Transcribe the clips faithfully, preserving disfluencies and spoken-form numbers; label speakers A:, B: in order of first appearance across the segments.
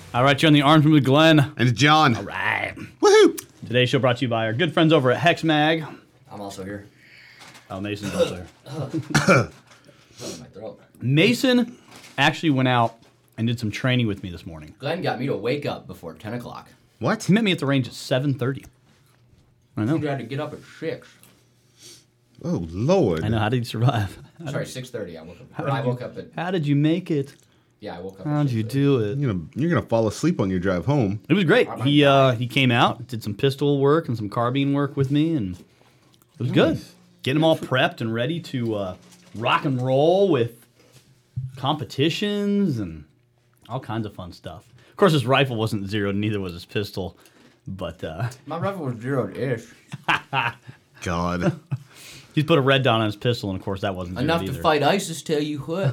A: All right, you're on the Arms Room with Glenn.
B: And it's John.
A: All right.
B: Woohoo!
A: Today's show brought to you by our good friends over at Hex Mag.
C: I'm also here.
A: Oh, Mason's also here.
C: Oh, my throat.
A: Mason actually went out and did some training with me this morning.
C: Glenn got me to wake up before ten o'clock.
B: What?
A: He met me at the range at seven thirty. I know.
C: He had to get up at six.
B: Oh, Lord.
A: I know. How did you survive?
C: Sorry, six thirty. I woke up. Or I woke up at.
A: How did you make it?
C: Yeah, I woke up.
A: How'd
C: at
A: you
C: six
A: do it?
B: You're gonna, you're gonna fall asleep on your drive home.
A: It was great.
C: I might
A: He
C: die.
A: uh, he came out, did some pistol work and some carbine work with me, and it was good.
B: Nice.
A: Getting them all prepped and ready to uh, rock and roll with competitions and all kinds of fun stuff. Of course, his rifle wasn't zeroed, neither was his pistol, but uh,
C: My rifle was zeroed-ish.
B: God.
A: he's put a red dot on his pistol, and of course that wasn't zeroed
C: Enough
A: either.
C: to fight ISIS, tell you what.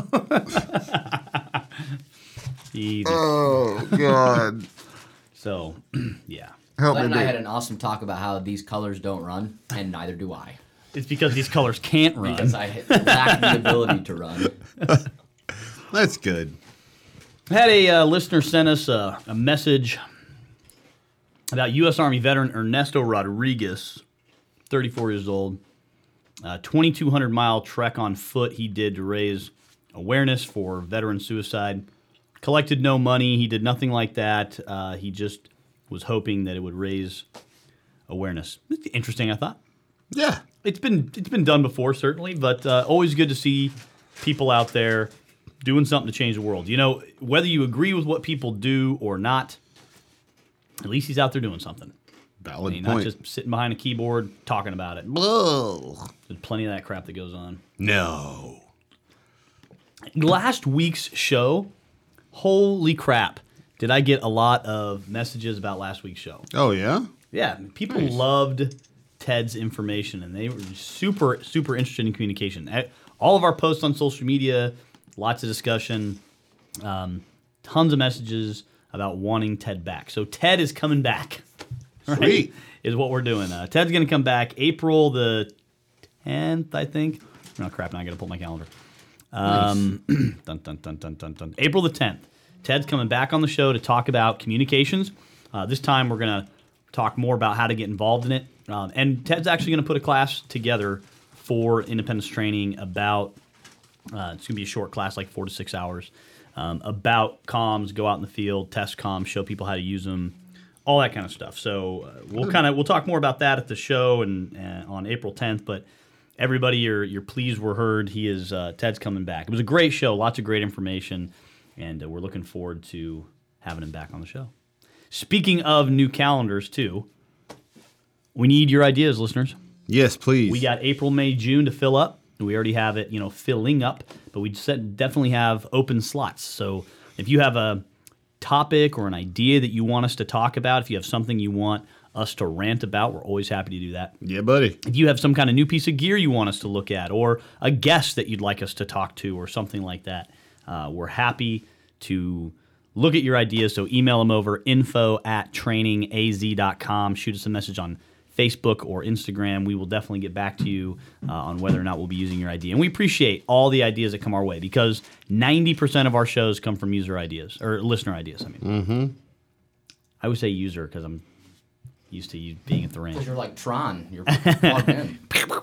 A: Easy.
B: Oh, God.
A: So, yeah.
B: Help
C: Glenn
B: me,
C: and I
B: babe.
C: had an awesome talk about how these colors don't run, and neither do I.
A: It's because these colors can't run.
C: Because I lack the ability to run.
B: That's good.
A: Had a uh, listener send us a, a message about U S Army veteran Ernesto Rodriguez, thirty-four years old, a twenty-two hundred mile trek on foot he did to raise awareness for veteran suicide. Collected no money. He did nothing like that. Uh, he just was hoping that it would raise awareness. It's interesting, I thought.
B: Yeah.
A: It's been it's been done before, certainly, but uh, always good to see people out there doing something to change the world. You know, whether you agree with what people do or not, at least he's out there doing something.
B: Valid
A: I mean,
B: point.
A: not just sitting behind a keyboard talking about it.
B: Whoa.
A: There's plenty of that crap that goes on.
B: No.
A: Last week's show, holy crap, did I get a lot of messages about last week's show.
B: Oh, yeah?
A: Yeah, people
B: Nice.
A: loved Ted's information, and they were super, super interested in communication. Eh, All of our posts on social media, lots of discussion, um, tons of messages about wanting Ted back. So Ted is coming back. right,
B: Sweet.
A: is what we're doing. Uh, Ted's going to come back April the tenth, I think. Oh, crap, now I got to pull my calendar. Um, dun, dun, dun, dun, dun, dun. April the tenth. Ted's coming back on the show to talk about communications. Uh, this time we're going to talk more about how to get involved in it. Um, and Ted's actually going to put a class together for independence training about, uh, it's going to be a short class, like four to six hours, um, about comms, go out in the field, test comms, show people how to use them, all that kind of stuff. So uh, we'll kind of we'll talk more about that at the show and uh, on April tenth. But everybody, your your pleas were heard. He is uh, Ted's coming back. It was a great show, lots of great information, and uh, we're looking forward to having him back on the show. Speaking of new calendars, too, we need your ideas, listeners.
B: Yes, please.
A: We got April, May, June to fill up. We already have it, you know, filling up, but we set, definitely have open slots. So if you have a topic or an idea that you want us to talk about, if you have something you want us to rant about, we're always happy to do that.
B: Yeah, buddy.
A: If you have some kind of new piece of gear you want us to look at, or a guest that you'd like us to talk to, or something like that, uh, we're happy to look at your ideas. So email them over, info at trainingaz dot com. Shoot us a message on Facebook or Instagram. We will definitely get back to you uh, on whether or not we'll be using your idea. And we appreciate all the ideas that come our way, because ninety percent of our shows come from user ideas, or listener ideas, I mean. Mm-hmm. I would say user because I'm used to you being at the range.
C: Because you're like Tron. You're plugged in.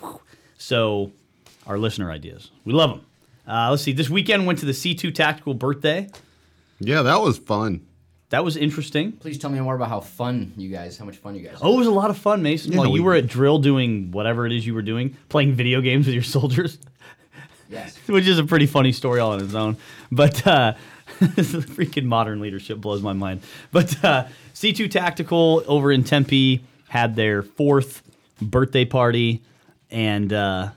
A: So, our listener ideas. We love them. Uh, let's see. This weekend went to the C two Tactical birthday.
B: Yeah, that was fun.
A: That was interesting.
C: Please tell me more about how fun you guys, how much fun you guys
A: Oh, it was a lot of fun, Mason.
B: Yeah,
A: While you
B: we-
A: were at drill doing whatever it is you were doing, playing video games with your soldiers,
C: Yes.
A: which is a pretty funny story all on its own. But uh, freaking modern leadership blows my mind. But uh, C two Tactical over in Tempe had their fourth birthday party, and uh,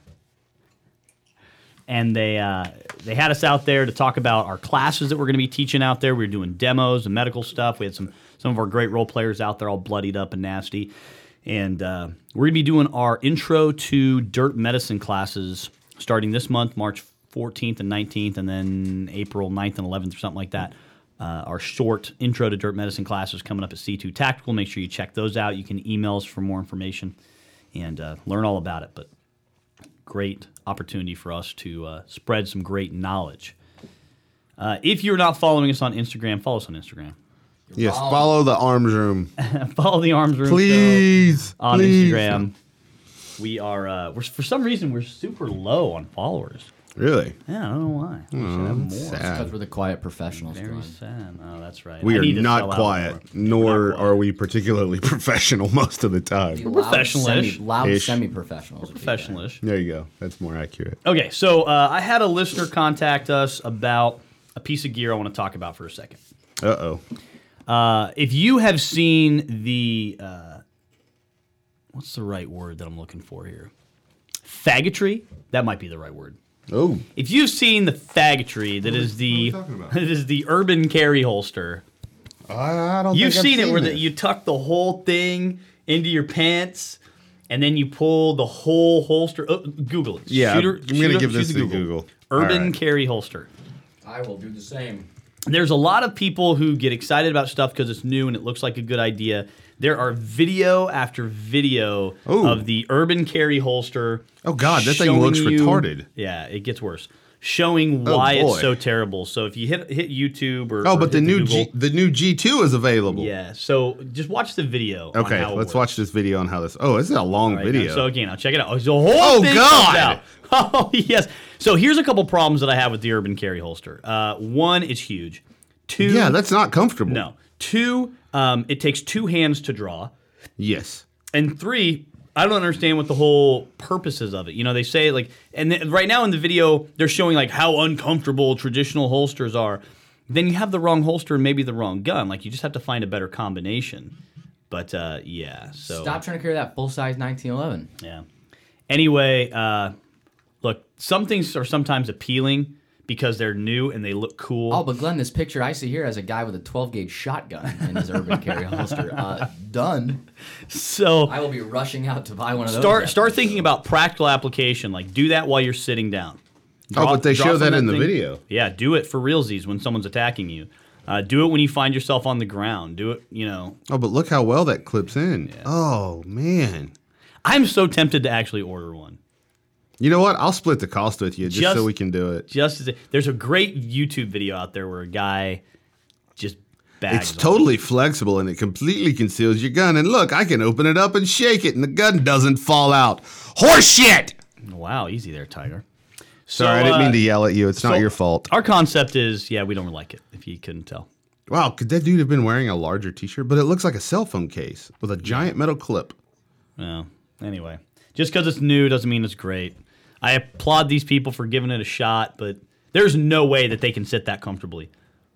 A: and they uh, they had us out there to talk about our classes that we're going to be teaching out there. We were doing demos and medical stuff. We had some some of our great role players out there, all bloodied up and nasty. And uh, we're going to be doing our intro to dirt medicine classes starting this month, March fourteenth and nineteenth, and then April ninth and eleventh or something like that. Uh, our short intro to dirt medicine classes coming up at C two Tactical. Make sure you check those out. You can email us for more information and uh, learn all about it. But great opportunity for us to uh, spread some great knowledge. Uh, if you're not following us on Instagram, follow us on Instagram.
B: Yes,
C: wrong.
B: follow the arms room.
A: Follow the Arms Room Show
B: Please.
A: on
B: please.
A: Instagram. We are, uh, we're, for some reason, we're super low on followers.
B: Really?
A: Yeah, I don't know why. We should
B: Oh,
A: have more.
B: that's
C: Because
B: sad.
C: we're the quiet professionals.
A: Very
C: Glenn.
A: sad. Oh, that's right.
B: We
A: I
B: are
A: need to
B: not
A: sell out
B: quiet,
A: more.
B: nor
A: We're not
B: are we particularly professional most of the
C: The
B: time.
C: loud
A: professional-ish.
C: semi- Loud
B: Ish.
C: semi-professionals. would be better.
A: Professional-ish.
B: There you go. That's more accurate.
A: Okay, so uh, I had a listener contact us about a piece of gear I want to talk about for a second.
B: Uh-oh.
A: Uh, if you have seen the, uh, what's the right word that I'm looking for here? Faggotry? That might be the right word.
B: Oh.
A: If you've seen the faggotry, that is the
B: what are we talking about?
A: that is the Urban Carry holster.
B: I don't
A: You've
B: think I've
A: seen it where the,
B: this.
A: you tuck the whole thing into your pants, and then you pull the whole holster. Oh, Google it.
B: Yeah,
A: Shoot her-
B: I'm
A: shoot
B: gonna
A: up-
B: give
A: shoot
B: this
A: the
B: to Google.
A: Urban
B: All right.
A: Carry holster.
C: I will do the same.
A: There's a lot of people who get excited about stuff because it's new and it looks like a good idea. There are video after video
B: Ooh.
A: of the Urban Carry holster.
B: Oh, God, that thing
A: showing
B: looks
A: you-
B: retarded.
A: Yeah, it gets worse. Showing
B: Oh,
A: why
B: boy.
A: it's so terrible. So if you hit hit YouTube or
B: Oh,
A: or
B: but the
A: hit
B: new
A: Google,
B: G, the new G two is available.
A: yeah. So just watch the video. on
B: Okay,
A: how it
B: let's
A: works.
B: watch this video on how this. Oh, this is a long
A: All right,
B: video.
A: now, So again, I'll check it out. Oh, the whole
B: Oh,
A: thing
B: God.
A: comes out. Oh yes. So here's a couple problems that I have with the Urban Carry holster. Uh, one, it's huge. Two,
B: yeah, that's not comfortable.
A: no. Two, um, it takes two hands to draw.
B: Yes.
A: And three, I don't understand what the whole purpose is of it. You know, they say like, and th- right now in the video, they're showing like how uncomfortable traditional holsters are. Then you have the wrong holster and maybe the wrong gun. Like you just have to find a better combination. But uh, yeah, so
C: Stop trying to carry that full-size nineteen eleven.
A: yeah. Anyway, uh, look, some things are sometimes appealing because they're new and they look cool.
C: Oh, but Glenn, this picture I see here has a guy with a twelve gauge shotgun in his Urban Carry holster. Uh, done.
A: So
C: I will be rushing out to buy one of those.
A: start
C: after
A: start
C: this.
A: thinking about practical application. Like do that while you're sitting down.
B: Oh, but they
A: draw
B: show
A: from
B: that in the
A: thing.
B: video.
A: Yeah, do it for realsies when someone's attacking you. Uh, do it when you find yourself on the ground. Do it, you know.
B: Oh, but look how well that clips in. Oh, man.
A: I'm so tempted to actually order one.
B: You know what? I'll split the cost with you just,
A: Just-
B: so we can do it.
A: Just as there's a great YouTube video out there where a guy just bags
B: It's
A: one.
B: totally flexible and it completely conceals your gun. And look, I can open it up and shake it and the gun doesn't fall out. Horse shit!
A: Wow, easy there, Tiger. So,
B: Sorry, I didn't
A: uh,
B: mean to yell at you. It's not
A: so
B: your fault.
A: Our concept is, yeah, we don't like it, if you couldn't tell.
B: Wow, could that dude have been wearing a larger t-shirt? But it looks like a cell phone case with a giant metal clip.
A: Well, anyway, just because it's new doesn't mean it's great. I applaud these people for giving it a shot, but there's no way that they can sit that comfortably.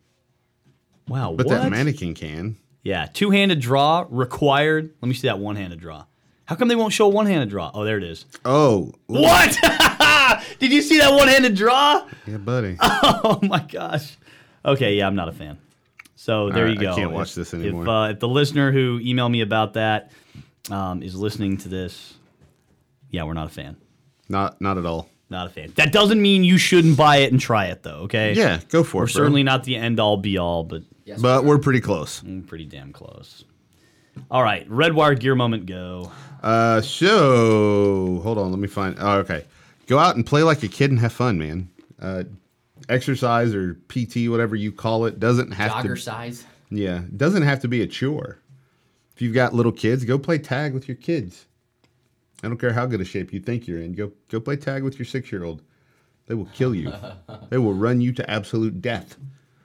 A: Wow,
B: But
A: what?
B: that mannequin can.
A: Yeah, two-handed draw required. Let me see that one-handed draw. How come they won't show a one-handed draw? Oh, there it is.
B: Oh. ooh.
A: What? Did you see that one-handed draw?
B: Yeah, buddy.
A: Oh my gosh. Okay, yeah, I'm not a fan. So there
B: right,
A: you go.
B: I can't watch
A: If-
B: this anymore.
A: If, uh, if the listener who emailed me about that um, is listening to this, yeah, we're not a fan.
B: Not not at all.
A: Not a fan. That doesn't mean you shouldn't buy it and try it, though. Okay.
B: Yeah, go for
A: We're
B: it, bro.
A: certainly not the end all be all, but
C: Yes,
B: But we're pretty close.
A: mm, pretty damn close. All right, red wire gear moment go.
B: Uh, so hold on, let me find. Oh, okay, go out and play like a kid and have fun, man. Uh, exercise or P T, whatever you call it, doesn't have
C: jogger
B: to.
C: size.
B: Yeah, doesn't have to be a chore. If you've got little kids, go play tag with your kids. I don't care how good a shape you think you're in. Go go play tag with your six-year-old. They will kill you. They will run you to absolute death.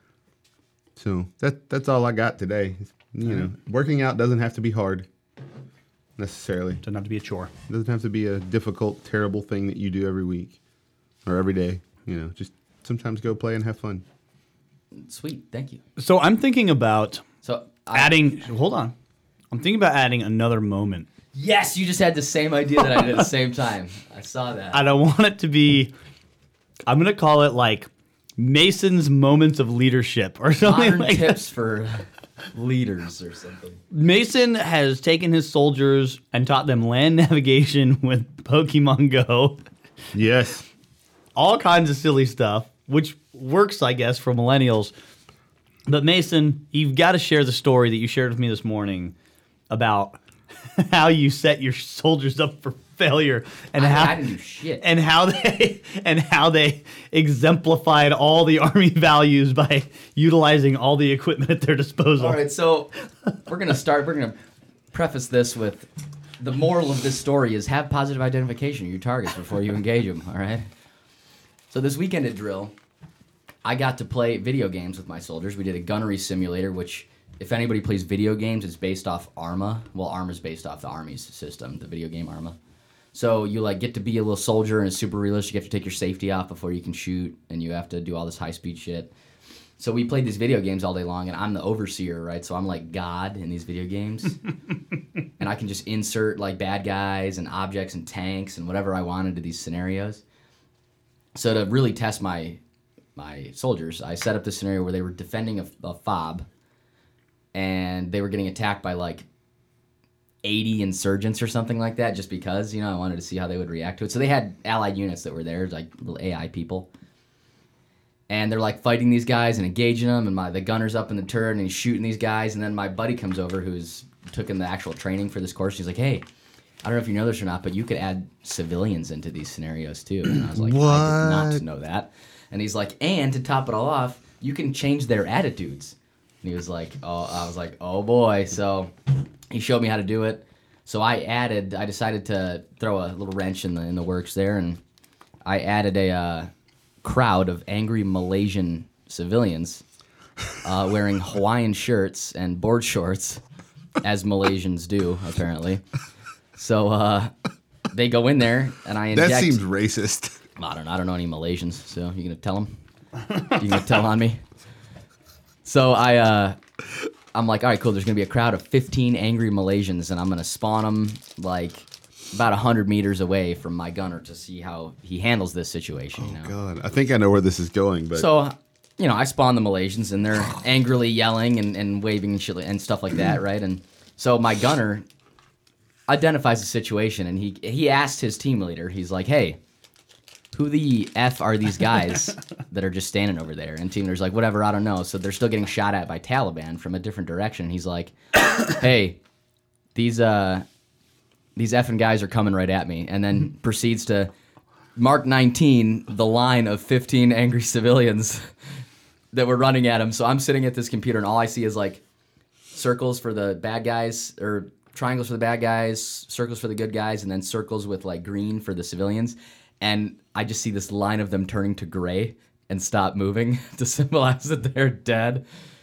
B: So that that's all I got today. You know, working out doesn't have to be hard necessarily.
A: Doesn't have to be a chore.
B: It doesn't have to be a difficult, terrible thing that you do every week or every day. You know, just sometimes go play and have fun.
C: Sweet, thank you.
A: So I'm thinking about
C: So I,
A: adding. Hold on. I'm thinking about adding another moment.
C: Yes, you just had the same idea that I did at the same time. I saw that.
A: I don't want it to be. I'm gonna call it like Mason's moments of leadership or something
C: Modern
A: like that.
C: tips for leaders or something.
A: Mason has taken his soldiers and taught them land navigation with Pokemon Go,
B: Yes.
A: all kinds of silly stuff, which works, I guess, for millennials. But Mason, you've got to share the story that you shared with me this morning about how you set your soldiers up for failure and
C: I,
A: how
C: I didn't do shit.
A: and how they and how they exemplified all the Army values by utilizing all the equipment at their disposal.
C: All right, so we're gonna start. We're gonna preface this with the moral of this story is have positive identification of your targets before you engage them. All right. So this weekend at drill, I got to play video games with my soldiers. We did a gunnery simulator, which, if anybody plays video games, it's based off Arma. Well, Arma's based off the Army's system, the video game Arma. So you like get to be a little soldier, and it's super realistic. You have to take your safety off before you can shoot, and you have to do all this high speed shit. So we played these video games all day long, and I'm the overseer, right? So I'm like God in these video games, and I can just insert like bad guys and objects and tanks and whatever I want into these scenarios. So to really test my my soldiers, I set up this scenario where they were defending a, a fob, and they were getting attacked by like eighty insurgents or something like that, just because, you know, I wanted to see how they would react to it. So they had allied units that were there, like little A I people. And they're like fighting these guys and engaging them, and my the gunner's up in the turret and he's shooting these guys, and then my buddy comes over who's took in the actual training for this course. He's like, hey, I don't know if you know this or not, but you could add civilians into these scenarios too. And I was like,
B: what?
C: I did not know that. And he's like, and to top it all off, you can change their attitudes. And he was like, oh, I was like, oh boy. So he showed me how to do it. So I added, I decided to throw a little wrench in the in the works there, and I added a uh, crowd of angry Malaysian civilians uh, wearing Hawaiian shirts and board shorts, as Malaysians do, apparently. So uh, they go in there, and I inject...
B: That seems racist.
C: I don't know. I don't know any Malaysians, so you gonna tell them? You gonna tell on me? So I, uh, I'm like, all right, cool. There's gonna be a crowd of fifteen angry Malaysians, and I'm gonna spawn them like about a hundred meters away from my gunner to see how he handles this situation. You know?
B: Oh God, I think I know where this is going, but
C: So, you know, I spawn the Malaysians, and they're angrily yelling and, and waving and shit like- and stuff like that, right? And so my gunner identifies the situation, and he he asked his team leader. He's like, hey, who the F are these guys that are just standing over there? And team leader's like, whatever, I don't know. So they're still getting shot at by Taliban from a different direction. He's like, hey, these uh, these effing guys are coming right at me. And then proceeds to mark nineteen, the line of fifteen angry civilians that were running at him. So I'm sitting at this computer, and all I see is like circles for the bad guys, or triangles for the bad guys, circles for the good guys, and then circles with like green for the civilians. And I just see this line of them turning to gray and stop moving to symbolize that they're dead.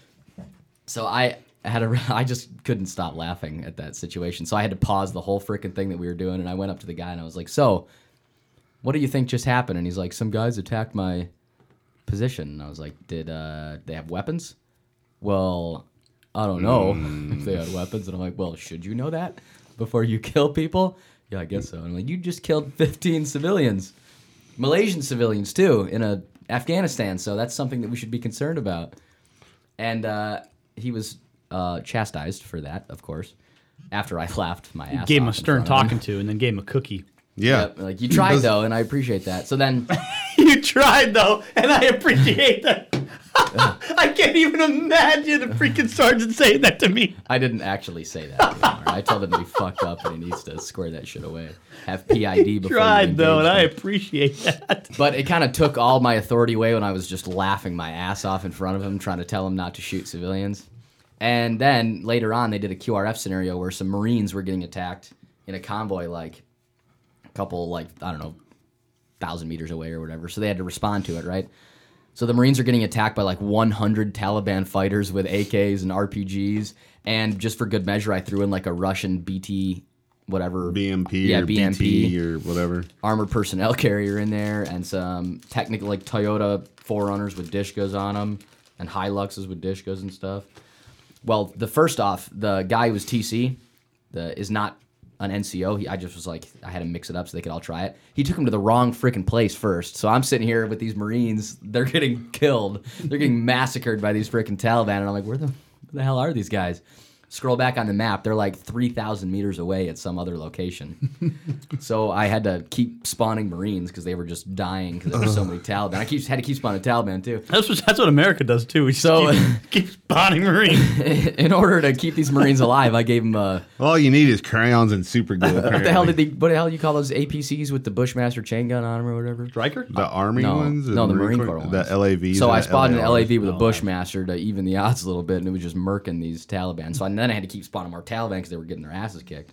C: So I had a, I just couldn't stop laughing at that situation. So I had to pause the whole freaking thing that we were doing, and I went up to the guy and I was like, so, what do you think just happened? And he's like, some guys attacked my position. And I was like, did uh, they have weapons? Well, I don't know mm. if they had weapons. And I'm like, well, should you know that before you kill people? Yeah, I guess so. And I'm like, you just killed fifteen civilians. Malaysian civilians, too, in a Afghanistan. So that's something that we should be concerned about. And uh, he was uh, chastised for that, of course, after I laughed my ass
A: Gave him
C: off
A: a
C: in
A: stern
C: front of him.
A: talking to, and then gave him a cookie.
B: yeah.
C: Yep, like, you tried, though, and I appreciate that. So then...
A: You tried, though, and I appreciate that. I can't even imagine a freaking sergeant saying that to me.
C: I didn't actually say that anymore. I told him to be fucked up and he needs to square that shit away. Have P I D before
A: Tried,
C: you
A: though, and I
C: engage him.
A: appreciate that.
C: But it kind of took all my authority away when I was just laughing my ass off in front of him, trying to tell him not to shoot civilians. And then later on, they did a Q R F scenario where some Marines were getting attacked in a convoy, like a couple, like, I don't know, thousand meters away or whatever. So they had to respond to it, right? So the Marines are getting attacked by like one hundred Taliban fighters with A Ks and R P Gs. And just for good measure, I threw in like a Russian B T, whatever.
B: B M P
C: yeah,
B: or
C: B M P.
B: B T or whatever.
C: Armored personnel carrier in there, and some technical like Toyota four runners with Dishkas on them, and Hiluxes with Dishkas and stuff. Well, the first off, the guy who was T C the, is not an N C O. He, I just was like, I had him mix it up so they could all try it. He took him to the wrong freaking place first. So I'm sitting here with these Marines. They're getting killed. They're getting massacred by these freaking Taliban. And I'm like, where the, where the hell are these guys? Scroll back on the map, they're like three thousand meters away at some other location. So I had to keep spawning Marines because they were just dying because there were so many Taliban. I keep, had to keep spawning Taliban too.
A: That's what, that's what America does too. We just
C: So-
A: keep, keep spawning Marines.
C: In order to keep these Marines alive, I gave them a...
B: All you need is crayons and super glue.
C: What the hell did they... What the hell do you call those A P Cs with the Bushmaster chain gun on them or whatever?
A: Striker?
B: The Army
C: No,
B: ones? or
C: no, the Marine Corps
B: The
C: ones.
B: L A Vs?
C: So
B: and
C: I
B: the
C: spotted an L A
B: L A
C: V with a
A: Oh,
C: Bushmaster to even the odds a little bit, and it was just murking these Taliban. So and then I had to keep spawning more Taliban because they were getting their asses kicked.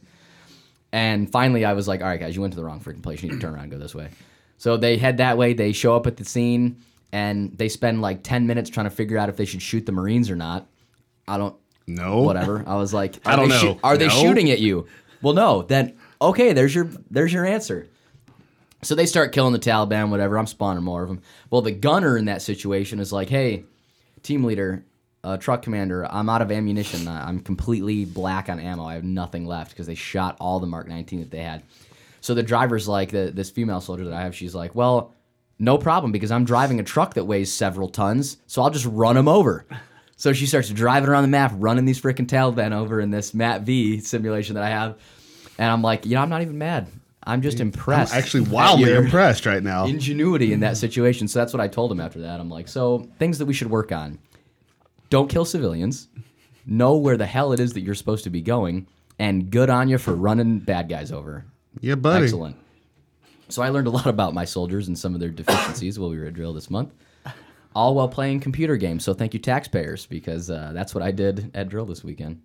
C: And finally, I was like, all right, guys, you went to the wrong freaking place. You need to turn around and go this way. So they head that way. They show up at the scene, and they spend like ten minutes trying to figure out if they should shoot the Marines or not. I don't...
B: No.
C: Whatever. I was like,
B: I
C: are
B: don't
C: they
B: know.
C: shoo- are they
B: No?
C: shooting at you? Well, no. Then okay, there's your there's your answer. So they start killing the Taliban, whatever. I'm spawning more of them. Well, the gunner in that situation is like, hey, team leader, uh, truck commander, I'm out of ammunition. I- I'm completely black on ammo. I have nothing left because they shot all the Mark nineteen that they had. So the driver's like, the, this female soldier that I have, she's like, well, no problem because I'm driving a truck that weighs several tons, so I'll just run them over. So she starts driving around the map, running these freaking Taliban over in this M A T V simulation that I have. And I'm like, you know, I'm not even mad. I'm just impressed.
B: I'm actually
C: at
B: wildly
C: your
B: impressed right now.
C: ingenuity in that situation. So that's what I told him after that. I'm like, so things that we should work on. Don't kill civilians. Know where the hell it is that you're supposed to be going. And good on you for running bad guys over.
B: Yeah, buddy.
C: Excellent. So I learned a lot about my soldiers and some of their deficiencies while we were at drill this month. All while playing computer games. So thank you, taxpayers, because uh, that's what I did at drill this weekend.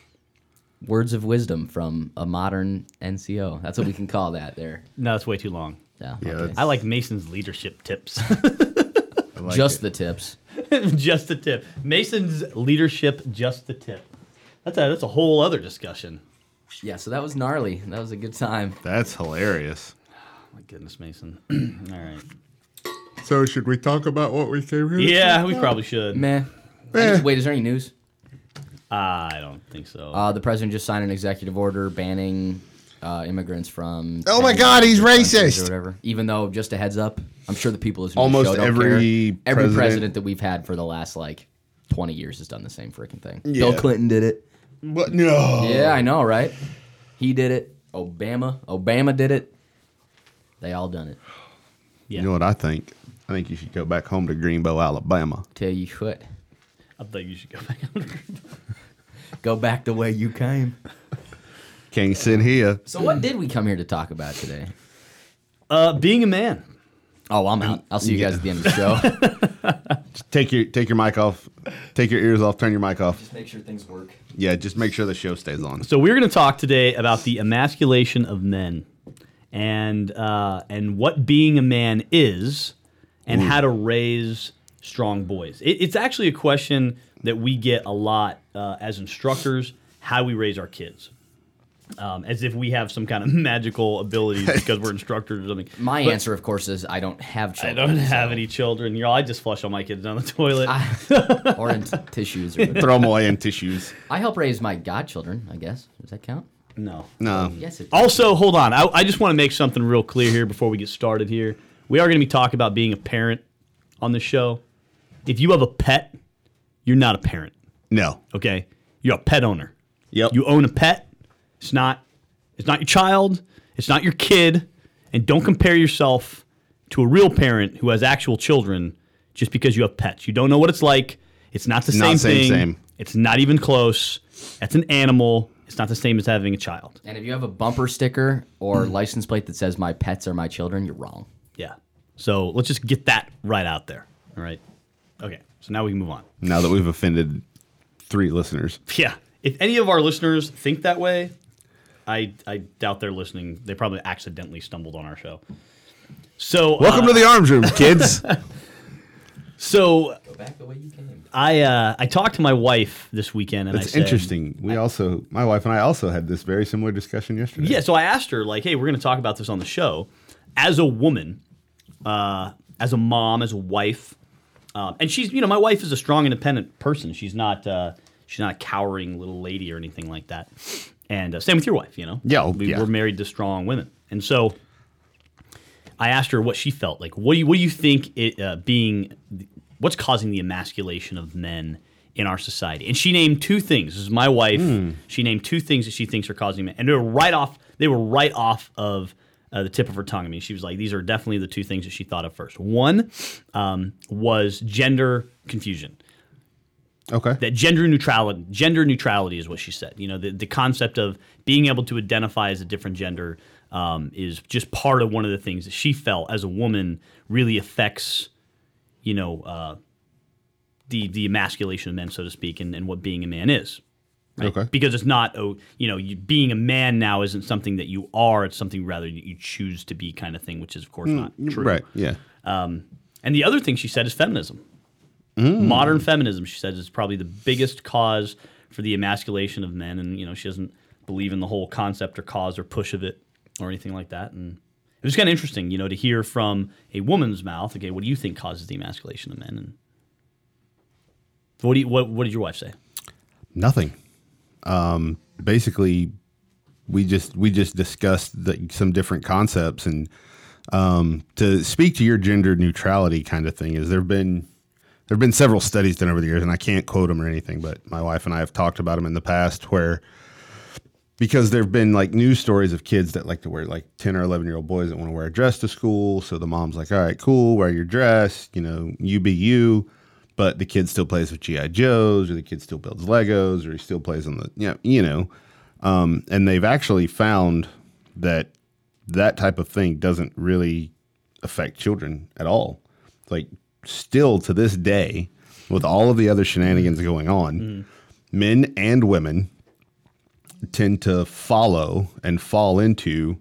C: Words of wisdom from a modern N C O. That's what we can call that there.
A: No, that's way too long.
C: Yeah,
B: Yeah,
C: okay.
B: that's-
A: I like Mason's leadership tips.
B: I like
C: Just
B: it.
C: the tips.
A: Just the tip. Mason's leadership, just the tip. That's a, that's a whole other discussion.
C: Yeah, so that was gnarly. That was a good time.
B: That's hilarious.
A: My goodness, Mason. All right.
B: So should we talk about what we came here? to
A: Yeah,
B: talk
A: we
B: about?
A: probably should.
C: Meh.
B: Eh.
C: Wait, is there any news?
A: I don't think so.
C: Uh, the president just signed an executive order banning uh, immigrants from.
B: Oh my God, he's
C: countries
B: racist.
C: Or whatever. Even though, just a heads up, I'm sure the people listening
B: Almost
C: to the show don't
B: every
C: care. Every
B: president-
C: president that we've had for the last like twenty years has done the same freaking thing.
B: Yeah.
C: Bill Clinton did it.
B: But no.
C: Yeah, I know, right? He did it. Obama. Obama did it. They all done it.
A: yeah.
B: You know what I think? I think you should go back home to Greenbow, Alabama.
C: Tell you what.
A: I thought you should go back.
C: Go back the way you came.
B: Can't sit here.
C: So what did we come here to talk about today?
A: uh, being a man.
C: Oh, I'm out. I'll see you guys at the end of the show.
B: Take your take your mic off. Take your ears off. Turn your mic off.
C: Just make sure things work.
B: Yeah, just make sure the show stays on.
A: So we're going to talk today about the emasculation of men, and uh, and what being a man is, and how to raise strong boys. It, it's actually a question that we get a lot uh, as instructors: how we raise our kids, um, as if we have some kind of magical abilities because we're instructors or something.
C: My
A: But
C: answer, of course, is I don't have
A: I
C: children.
A: don't have
C: so-
A: any children. You know, I just flush all my kids down the toilet.
C: I- or in t- tissues. Or whatever.
B: Throw them away in tissues.
C: I help raise my godchildren, I guess. Does that count?
A: no.
B: No.
C: Yes, it
A: Also, hold on. I, I just want to make something real clear here before we get started here. We are going to be talking about being a parent on the show. If you have a pet, you're not a parent,
B: No.
A: okay? You're a pet owner.
B: Yep.
A: You own a pet. It's not it's not your child. It's not your kid. And don't compare yourself to a real parent who has actual children just because you have pets. You don't know what it's like. It's not the
B: Not
A: same
B: same,
A: thing.
B: same.
A: It's not even close. That's an animal. It's not the same as having a child.
C: And if you have a bumper sticker or license plate that says "My pets are my children," you're wrong.
A: Yeah. So let's just get that right out there. All right. Okay. So now we can move on.
B: Now that we've offended three listeners.
A: Yeah. If any of our listeners think that way, I I doubt they're listening. They probably accidentally stumbled on our show. So
B: Welcome
A: uh,
B: to the arms room, kids.
A: so
C: Go back the way you came.
A: I uh, I talked to my wife this weekend, and I
B: It's
A: said,
B: interesting. We also, my wife and I also had this very similar discussion yesterday.
A: Yeah. So I asked her, like, hey, we're going to talk about this on the show. As a woman, uh, as a mom, as a wife, um, and she's, you know, my wife is a strong, independent person. She's not, uh, she's not a cowering little lady or anything like that. And uh, same with your wife, you know.
B: Yeah, oh,
A: we,
B: yeah.
A: We're married to strong women, and so I asked her what she felt like. What do you, what do you think it uh, being, what's causing the emasculation of men in our society. And she named two things. This is my wife. Mm. She named two things that she thinks are causing men. And they were right off, they were right off of uh, the tip of her tongue. I mean, she was like, these are definitely the two things that she thought of first. One um, was gender confusion.
B: Okay.
A: That gender neutrality, gender neutrality is what she said. You know, the, the concept of being able to identify as a different gender um, is just part of one of the things that she felt as a woman really affects, you know, uh, the the emasculation of men, so to speak, and, and what being a man is. Right?
B: Okay.
A: Because it's not, oh, you know, you, being a man now isn't something that you are. It's something rather that you choose to be, kind of thing, which is of course not true.
B: Right. Yeah.
A: Um, and the other thing she said is feminism. Mm. Modern feminism, she says, is probably the biggest cause for the emasculation of men, and you know she doesn't believe in the whole concept or cause or push of it or anything like that. And it was kind of interesting, you know, to hear from a woman's mouth. Okay, what do you think causes the emasculation of men? And what do you, what what did your wife say?
B: Nothing. Um, basically, we just we just discussed the, some different concepts, and um, to speak to your gender neutrality kind of thing is there've been. There have been several studies done over the years, and I can't quote them or anything, but my wife and I have talked about them in the past where, because there have been like news stories of kids that like to wear, like ten or eleven year old boys that want to wear a dress to school. So the mom's like, all right, cool, wear your dress, you know, you be you. But the kid still plays with G I Joes, or the kid still builds Legos, or he still plays on the, you know, you know. Um, and they've actually found that that type of thing doesn't really affect children at all. Like, still to this day, with all of the other shenanigans going on, mm. men and women tend to follow and fall into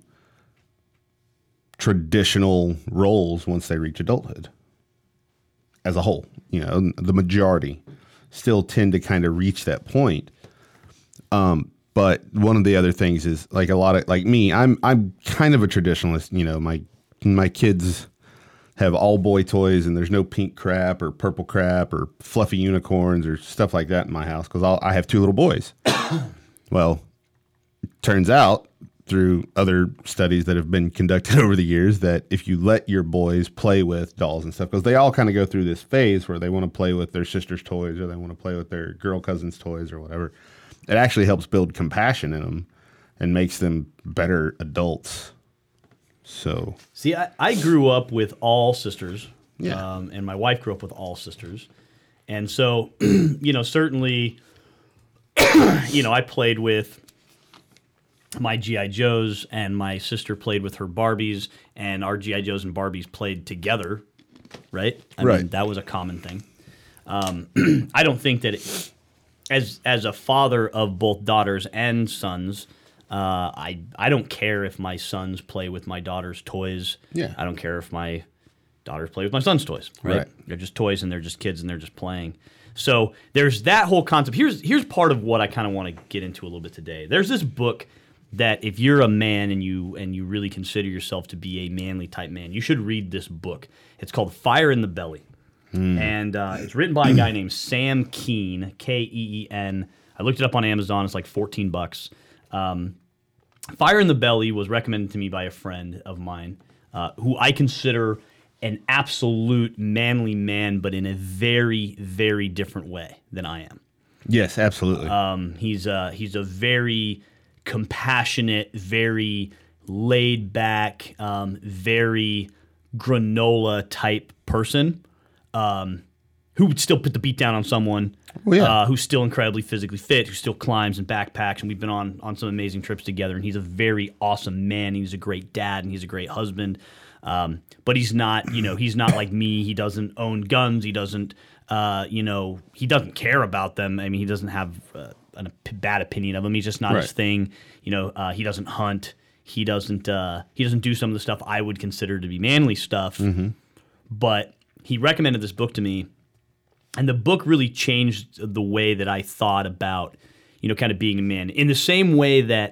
B: traditional roles once they reach adulthood. As a whole, you know, the majority still tend to kind of reach that point. Um, but one of the other things is like a lot of like me, I'm I'm kind of a traditionalist. You know, my my kids have all boy toys, and there's no pink crap or purple crap or fluffy unicorns or stuff like that in my house because I have two little boys. Well, it turns out through other studies that have been conducted over the years that if you let your boys play with dolls and stuff, because they all kind of go through this phase where they want to play with their sister's toys or they want to play with their girl cousin's toys or whatever, it actually helps build compassion in them and makes them better adults. So
A: see, I, I grew up with all sisters,
B: yeah.
A: um, and my wife grew up with all sisters, and so you know certainly, you know I played with my G I Joes, and my sister played with her Barbies, and our G I Joes and Barbies played together, right? I
B: right.
A: mean, that was a common thing. Um, I don't think that it, as as a father of both daughters and sons. Uh, I I don't care if my sons play with my daughter's toys.
B: Yeah.
A: I don't care if my daughters play with my son's toys. Right?
B: Right.
A: They're just toys, and they're just kids, and they're just playing. So there's that whole concept. Here's here's part of what I kind of want to get into a little bit today. There's this book that if you're a man and you and you really consider yourself to be a manly type man, you should read this book. It's called Fire in the Belly, mm. and uh, it's written by a guy named Sam Keen, K E E N. I looked it up on Amazon. It's like fourteen bucks. Um, Fire in the Belly was recommended to me by a friend of mine uh, who I consider an absolute manly man, but in a very, very different way than I am.
B: Yes, absolutely.
A: Um, he's a, he's a very compassionate, very laid back, um, very granola type person um, who would still put the beat down on someone.
B: Oh, yeah.
A: uh, who's still incredibly physically fit, who still climbs and backpacks, and we've been on, on some amazing trips together, and he's a very awesome man, and he's a great dad, and he's a great husband, um, but he's not, you know, he's not like me. He doesn't own guns. He doesn't, uh, you know, he doesn't care about them. I mean, he doesn't have uh, a bad opinion of them. He's just not
B: right.
A: his thing. You know, uh, he doesn't hunt. He doesn't, uh, he doesn't do some of the stuff I would consider to be manly stuff,
B: mm-hmm.
A: but he recommended this book to me. And the book really changed the way that I thought about, you know, kind of being a man. In the same way that,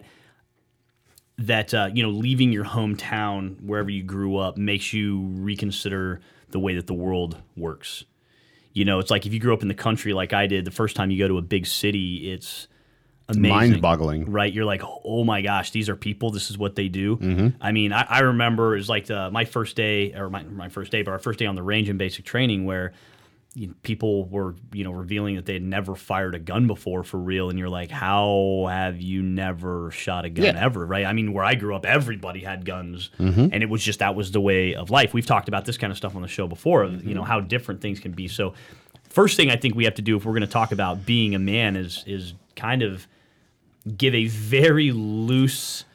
A: that uh, you know, leaving your hometown, wherever you grew up, makes you reconsider the way that the world works. You know, it's like if you grew up in the country like I did, the first time you go to a big city, it's amazing.
B: Mind-boggling.
A: Right? You're like, oh my gosh, these are people. This is what they do.
B: Mm-hmm.
A: I mean, I, I remember it was like the, my first day, or my, my first day, but our first day on the range in basic training where you know, people were, you know, revealing that they had never fired a gun before for real, and you're like, how have you never shot a gun
B: Yeah.
A: ever, right? I mean, where I grew up, everybody had guns,
B: Mm-hmm.
A: and it was just that was the way of life. We've talked about this kind of stuff on the show before,
B: Mm-hmm.
A: you know, how different things can be. So, first thing I think we have to do if we're going to talk about being a man is is kind of give a very loose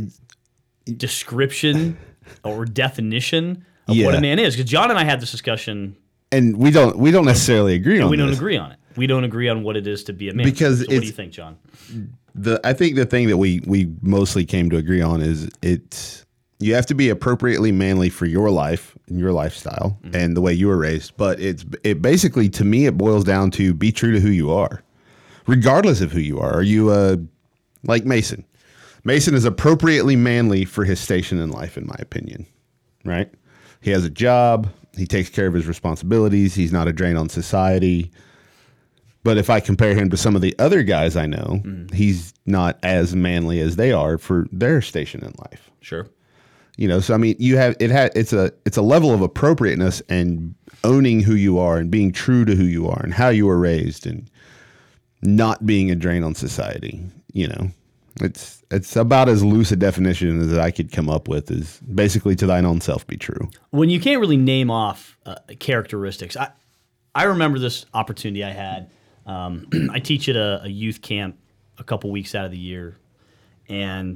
A: description or definition of what
B: Yeah.
A: a man is. Because John and I had this discussion.
B: And we don't we don't necessarily agree on
A: We don't
B: this.
A: agree on it. We don't agree on what it is to be a man.
B: Because
A: so what do
B: it's-
A: you think, John?
B: The I think the thing that we we mostly came to agree on is it's you have to be appropriately manly for your life and your lifestyle
A: Mm-hmm.
B: and the way you were raised. But it's it basically to me it boils down to be true to who you are, regardless of who you are. Are you a like Mason? Mason is appropriately manly for his station in life, in my opinion. Right? He has a job. He takes care of his responsibilities. He's not a drain on society. But if I compare him to some of the other guys I know,
A: Mm.
B: he's not as manly as they are for their station in life.
A: Sure.
B: You know, so I mean, you have it had it's a it's a level of appropriateness and owning who you are and being true to who you are and how you were raised and not being a drain on society. You know, it's it's about as loose a definition as I could come up with. Is basically to thine own self be true.
A: When you can't really name off uh, characteristics, I I remember this opportunity I had. Um, I teach at a, a youth camp a couple weeks out of the year, and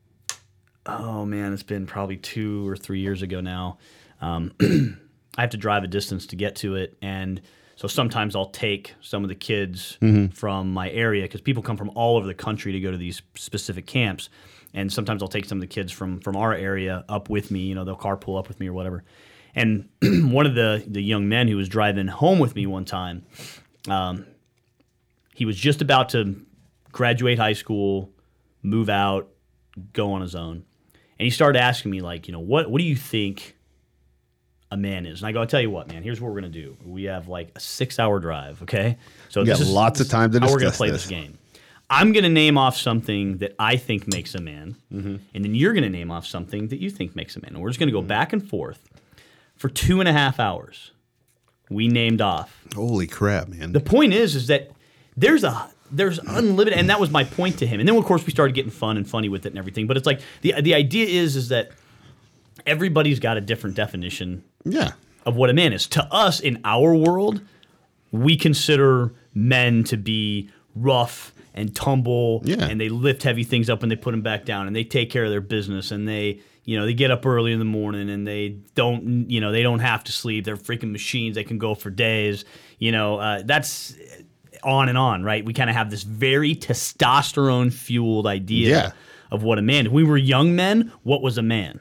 A: oh man, it's been probably two or three years ago now. Um, I have to drive a distance to get to it, and so sometimes I'll take some of the kids from my area because people come from all over the country to go to these specific camps, and sometimes I'll take some of the kids from from our area up with me. You know, they'll carpool up with me or whatever. And one of the the young men who was driving home with me one time, um, he was just about to graduate high school, move out, go on his own. And he started asking me, like, you know, what what do you think a man is? And I go, I'll tell you what, man, here's what we're going to do. We have like a six-hour drive, okay? So
B: We got lots of time to
A: how we're going to
B: discuss
A: play
B: this.
A: this game. I'm going to name off something that I think makes a man,
B: Mm-hmm.
A: and then you're going to name off something that you think makes a man. And we're just going to go back and forth for two and a half hours. We named off.
B: Holy crap, man!
A: The point is, is that there's a there's unlimited, and that was my point to him. And then of course we started getting fun and funny with it and everything. But it's like the the idea is is that everybody's got a different definition
B: yeah,
A: of what a man is. To us, in our world, we consider men to be rough and tumble,
B: Yeah.
A: and they lift heavy things up and they put them back down, and they take care of their business, and they, you know, they get up early in the morning, and they don't, you know, they don't have to sleep. They're freaking machines. They can go for days. You know, uh, that's on and on, right? We kind of have this very testosterone fueled idea
B: Yeah.
A: of what a man. If we were young men, what was a man?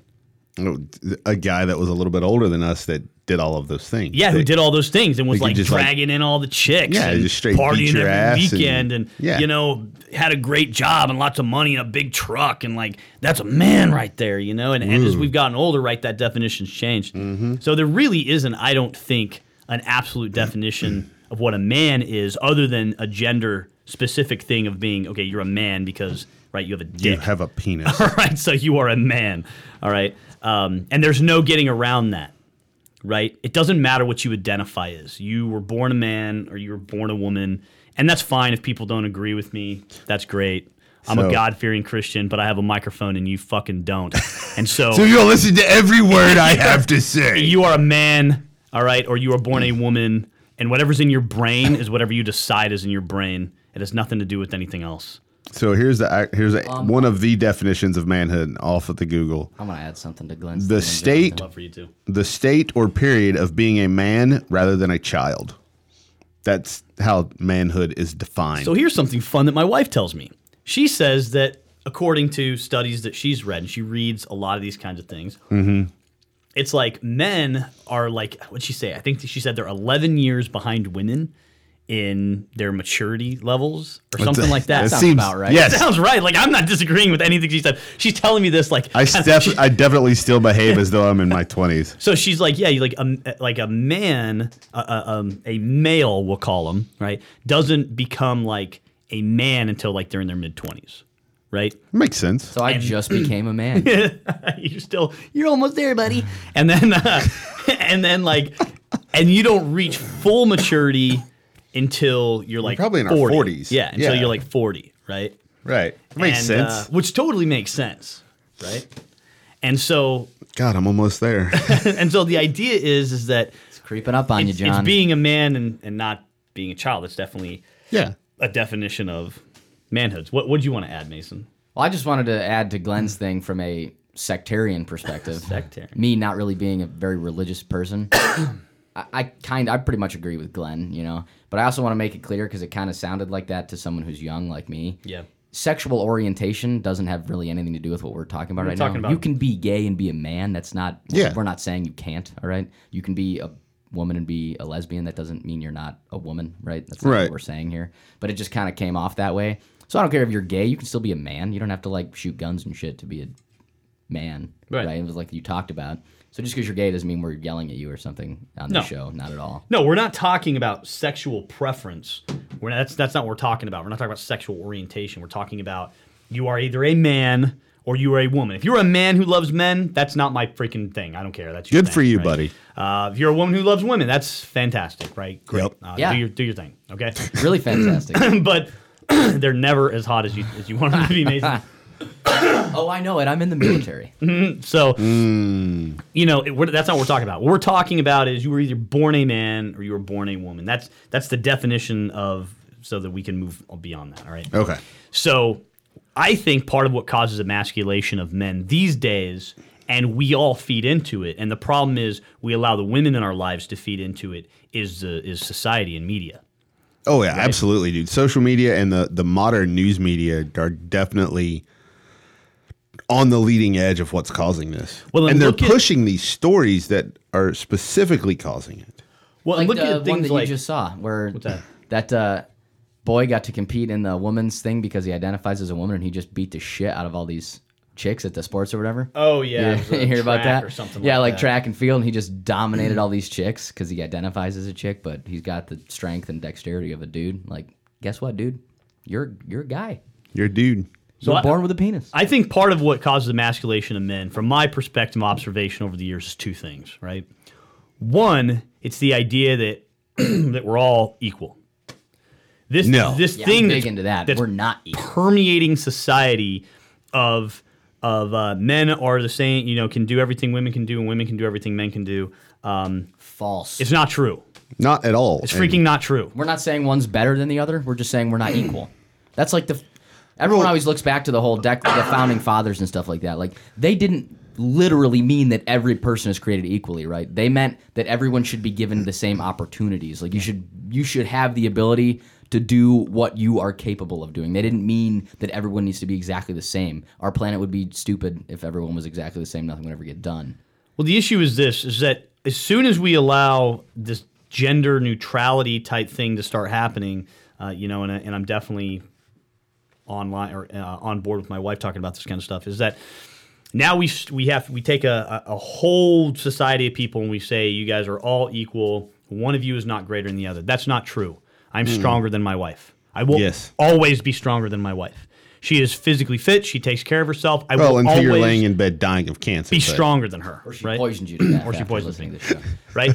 B: a guy that was a little bit older than us that did all of those things.
A: Yeah, who
B: They-
A: did all those things and was
B: they could
A: like
B: just, like-
A: dragging in all the chicks
B: Yeah,
A: and
B: just straight beat
A: partying
B: your
A: every
B: ass and-
A: weekend and,
B: yeah.
A: you know, had a great job and lots of money and a big truck and like that's a man right there, you know. And, and as we've gotten older, right, that definition's changed.
B: Mm-hmm.
A: So there really isn't, I don't think, an absolute definition of what a man is other than a gender specific thing of being, okay, you're a man because, right, you have a
B: You
A: dick.
B: have a penis.
A: All right, so you are a man. All right, um, and there's no getting around that, right? It doesn't matter what you identify as. You were born a man or you were born a woman, and that's fine if people don't agree with me. That's great. I'm a
B: So-
A: God-fearing Christian, but I have a microphone and you fucking don't. And so,
B: So you'll listen to every word I have to say.
A: you are a man, all right, or you are born a woman, and whatever's in your brain is whatever you decide is in your brain. It has nothing to do with anything else.
B: So here's the here's a,
C: Um,
B: one of the definitions of manhood off of the Google.
C: I'm gonna add something to Glenn's.
B: The
C: thing.
B: state
A: Love for you too.
B: the state or period of being a man rather than a child. That's how manhood is defined.
A: So here's something fun that my wife tells me. She says that according to studies that she's read, and she reads a lot of these kinds of things,
B: Mm-hmm.
A: it's like men are like, what'd she say? I think she said they're eleven years behind women in their maturity levels or something like that.
B: It
C: Sounds
B: seems
C: about right.
B: Yes,
A: Sounds right. Like, I'm not disagreeing with anything she said. She's telling me this like
B: I stef- I definitely still behave as though I'm in my twenties.
A: So she's like, yeah, you like a like a man, a, a, um, a male, we'll call him, right? Doesn't become like a man until like they're in their mid twenties, right?
B: Makes sense.
C: So I just became a man.
A: You're still, you're almost there, buddy. And then, uh, and then like and you don't reach full maturity until you're like
B: probably in our
A: forty.
B: forties.
A: Yeah, until
B: Yeah.
A: you're like forty, right?
B: Right. Makes
A: And,
B: sense.
A: uh, which totally makes sense, right? And so,
B: God, I'm almost there.
A: and so the idea is, is that
C: It's creeping up on
A: it's,
C: you, John.
A: it's being a man and, and not being a child. It's definitely
B: yeah.
A: a definition of manhood. What what do you want to add, Mason?
C: Well, I just wanted to add to Glenn's thing from a sectarian perspective.
A: Sectarian.
C: Me not really being a very religious person. I, I kind I pretty much agree with Glenn, you know. But I also want to make it clear because it kind of sounded like that to someone who's young like me.
A: Yeah.
C: Sexual orientation doesn't have really anything to do with what we're talking about
A: We're
C: right
A: talking
C: now.
A: about-
C: You can be gay and be a man. That's not.
B: Yeah.
C: We're not saying you can't. All right. You can be a woman and be a lesbian. That doesn't mean you're not a woman, right? That's not
B: Right.
C: what we're saying here. But it just kind of came off that way. So I don't care if you're gay. You can still be a man. You don't have to like shoot guns and shit to be a man,
A: Right.
C: right? It was like you talked about. So just because you're gay doesn't mean we're yelling at you or something on
A: No.
C: the show. Not at all.
A: No, we're not talking about sexual preference. We're not, that's that's not what we're talking about. We're not talking about sexual orientation. We're talking about you are either a man or you are a woman. If you're a man who loves men, that's not my freaking thing. I don't care. That's your
B: Good
A: thing,
B: for you,
A: right?
B: buddy.
A: Uh, if you're a woman who loves women, that's fantastic, right? Great.
B: Yep.
A: Uh,
C: Yeah.
A: Do your do your thing, okay?
C: Really fantastic.
A: But they're never as hot as you as you want them to be, Mason.
C: Oh, I know it. I'm in the military.
A: So, you know, it, we're, that's not what we're talking about. What we're talking about is you were either born a man or you were born a woman. That's that's the definition of, so that we can move beyond that, all right?
B: Okay.
A: So I think part of what causes emasculation of men these days, and we all feed into it, and the problem is we allow the women in our lives to feed into it, is uh, is society and media.
B: Oh yeah, absolutely, dude. Social media and the the modern news media are definitely on the leading edge of what's causing this.
A: Well, then
B: and they're
A: look at-
B: pushing these stories that are specifically causing it.
A: Well,
C: Like
A: look
C: the
A: at
C: one
A: things
C: that
A: like
C: you just saw, where
A: that?
C: that uh, boy got to compete in the women's thing because he identifies as a woman, and he just beat the shit out of all these chicks at the sports or whatever.
A: oh yeah, it was
C: you
A: a
C: hear about
A: track
C: that?
A: or something
C: yeah,
A: like
C: like
A: that.
C: track and field, and he just dominated all these chicks because he identifies as a chick, but he's got the strength and dexterity of a dude. Like, guess what, dude? You're you're a guy.
B: You're a dude.
C: So
A: I-
C: you're born with a penis.
A: I think part of what causes emasculation of men, from my perspective, observation over the years, is two things, right? One, it's the idea that that we're all equal. This
B: No.
A: this
C: Yeah,
A: thing
C: I'm
A: that's,
C: big into that.
A: that's
C: We're not equal.
A: permeating society of of uh, men are the same, you know, can do everything women can do, and women can do everything men can do. Um,
C: False.
A: it's not true.
B: Not at all.
A: It's
B: And-
A: freaking not true.
C: We're not saying one's better than the other. We're just saying we're not equal. That's like the. Everyone
B: Well-
C: always looks back to the whole dec- the founding fathers and stuff like that. Like they didn't literally mean that every person is created equally, right? They meant that everyone should be given the same opportunities. Like you should you should have the ability to do what you are capable of doing. They didn't mean that everyone needs to be exactly the same. Our planet would be stupid if everyone was exactly the same. Nothing would ever get done.
A: Well, the issue is this: is that as soon as we allow this gender neutrality type thing to start happening, uh, you know, and, and I'm definitely online or uh, on board with my wife talking about this kind of stuff, is that now we we have we take a, a a whole society of people and we say you guys are all equal. One of you is not greater than the other. That's not true. I'm stronger than my wife. I will
B: Yes.
A: always be stronger than my wife. She is physically fit. She takes care of herself. I
B: Well,
A: will
B: until
A: always
B: you're laying in bed dying of cancer.
A: be
B: but-
A: stronger than her.
C: Or she
A: right?
C: poisoned you to death.
A: Or she
C: after
A: poisoned
C: listening
A: me.
C: to this show.
A: right?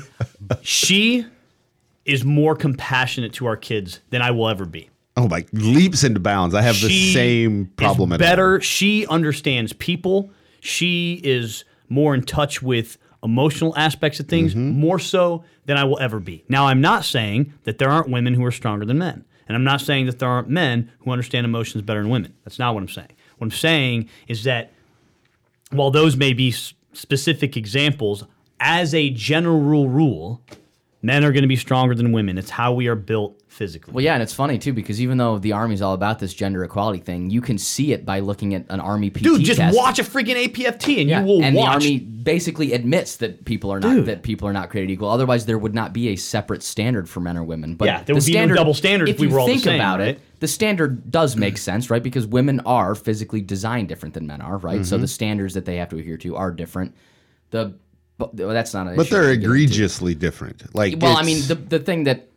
A: She is more compassionate to our kids than I will ever be.
B: Oh my, leaps into bounds. I have the
A: She
B: same problem
A: is
B: at
A: better.
B: home.
A: She understands people. She is more in touch with emotional aspects of things,
B: Mm-hmm.
A: more so than I will ever be. Now, I'm not saying that there aren't women who are stronger than men. And I'm not saying that there aren't men who understand emotions better than women. That's not what I'm saying. What I'm saying is that while those may be s- specific examples, as a general rule, men are going to be stronger than women. It's how we are built physically.
C: Well, yeah, and it's funny too because even though the Army's all about this gender equality thing, you can see it by looking at an Army P T
A: Dude, just
C: test.
A: watch a freaking A P F T and
C: Yeah,
A: you will
C: and
A: watch.
C: the Army basically admits that people are not
A: Dude.
C: that people are not created equal. Otherwise, there would not be a separate standard for men or women. But
A: Yeah, there
C: the
A: would be no
C: standard,
A: double standard if we
C: you
A: were all the
C: think
A: same,
C: about
A: right?
C: it, the standard does make sense, right? Because women are physically designed different than men are, right? So
A: Mm-hmm.
C: the standards that they have to adhere to are different. The but well, that's not an
B: But
C: issue
B: they're
C: to get into.
B: egregiously different. Like,
C: Well, I
B: it's-
C: mean, the the thing that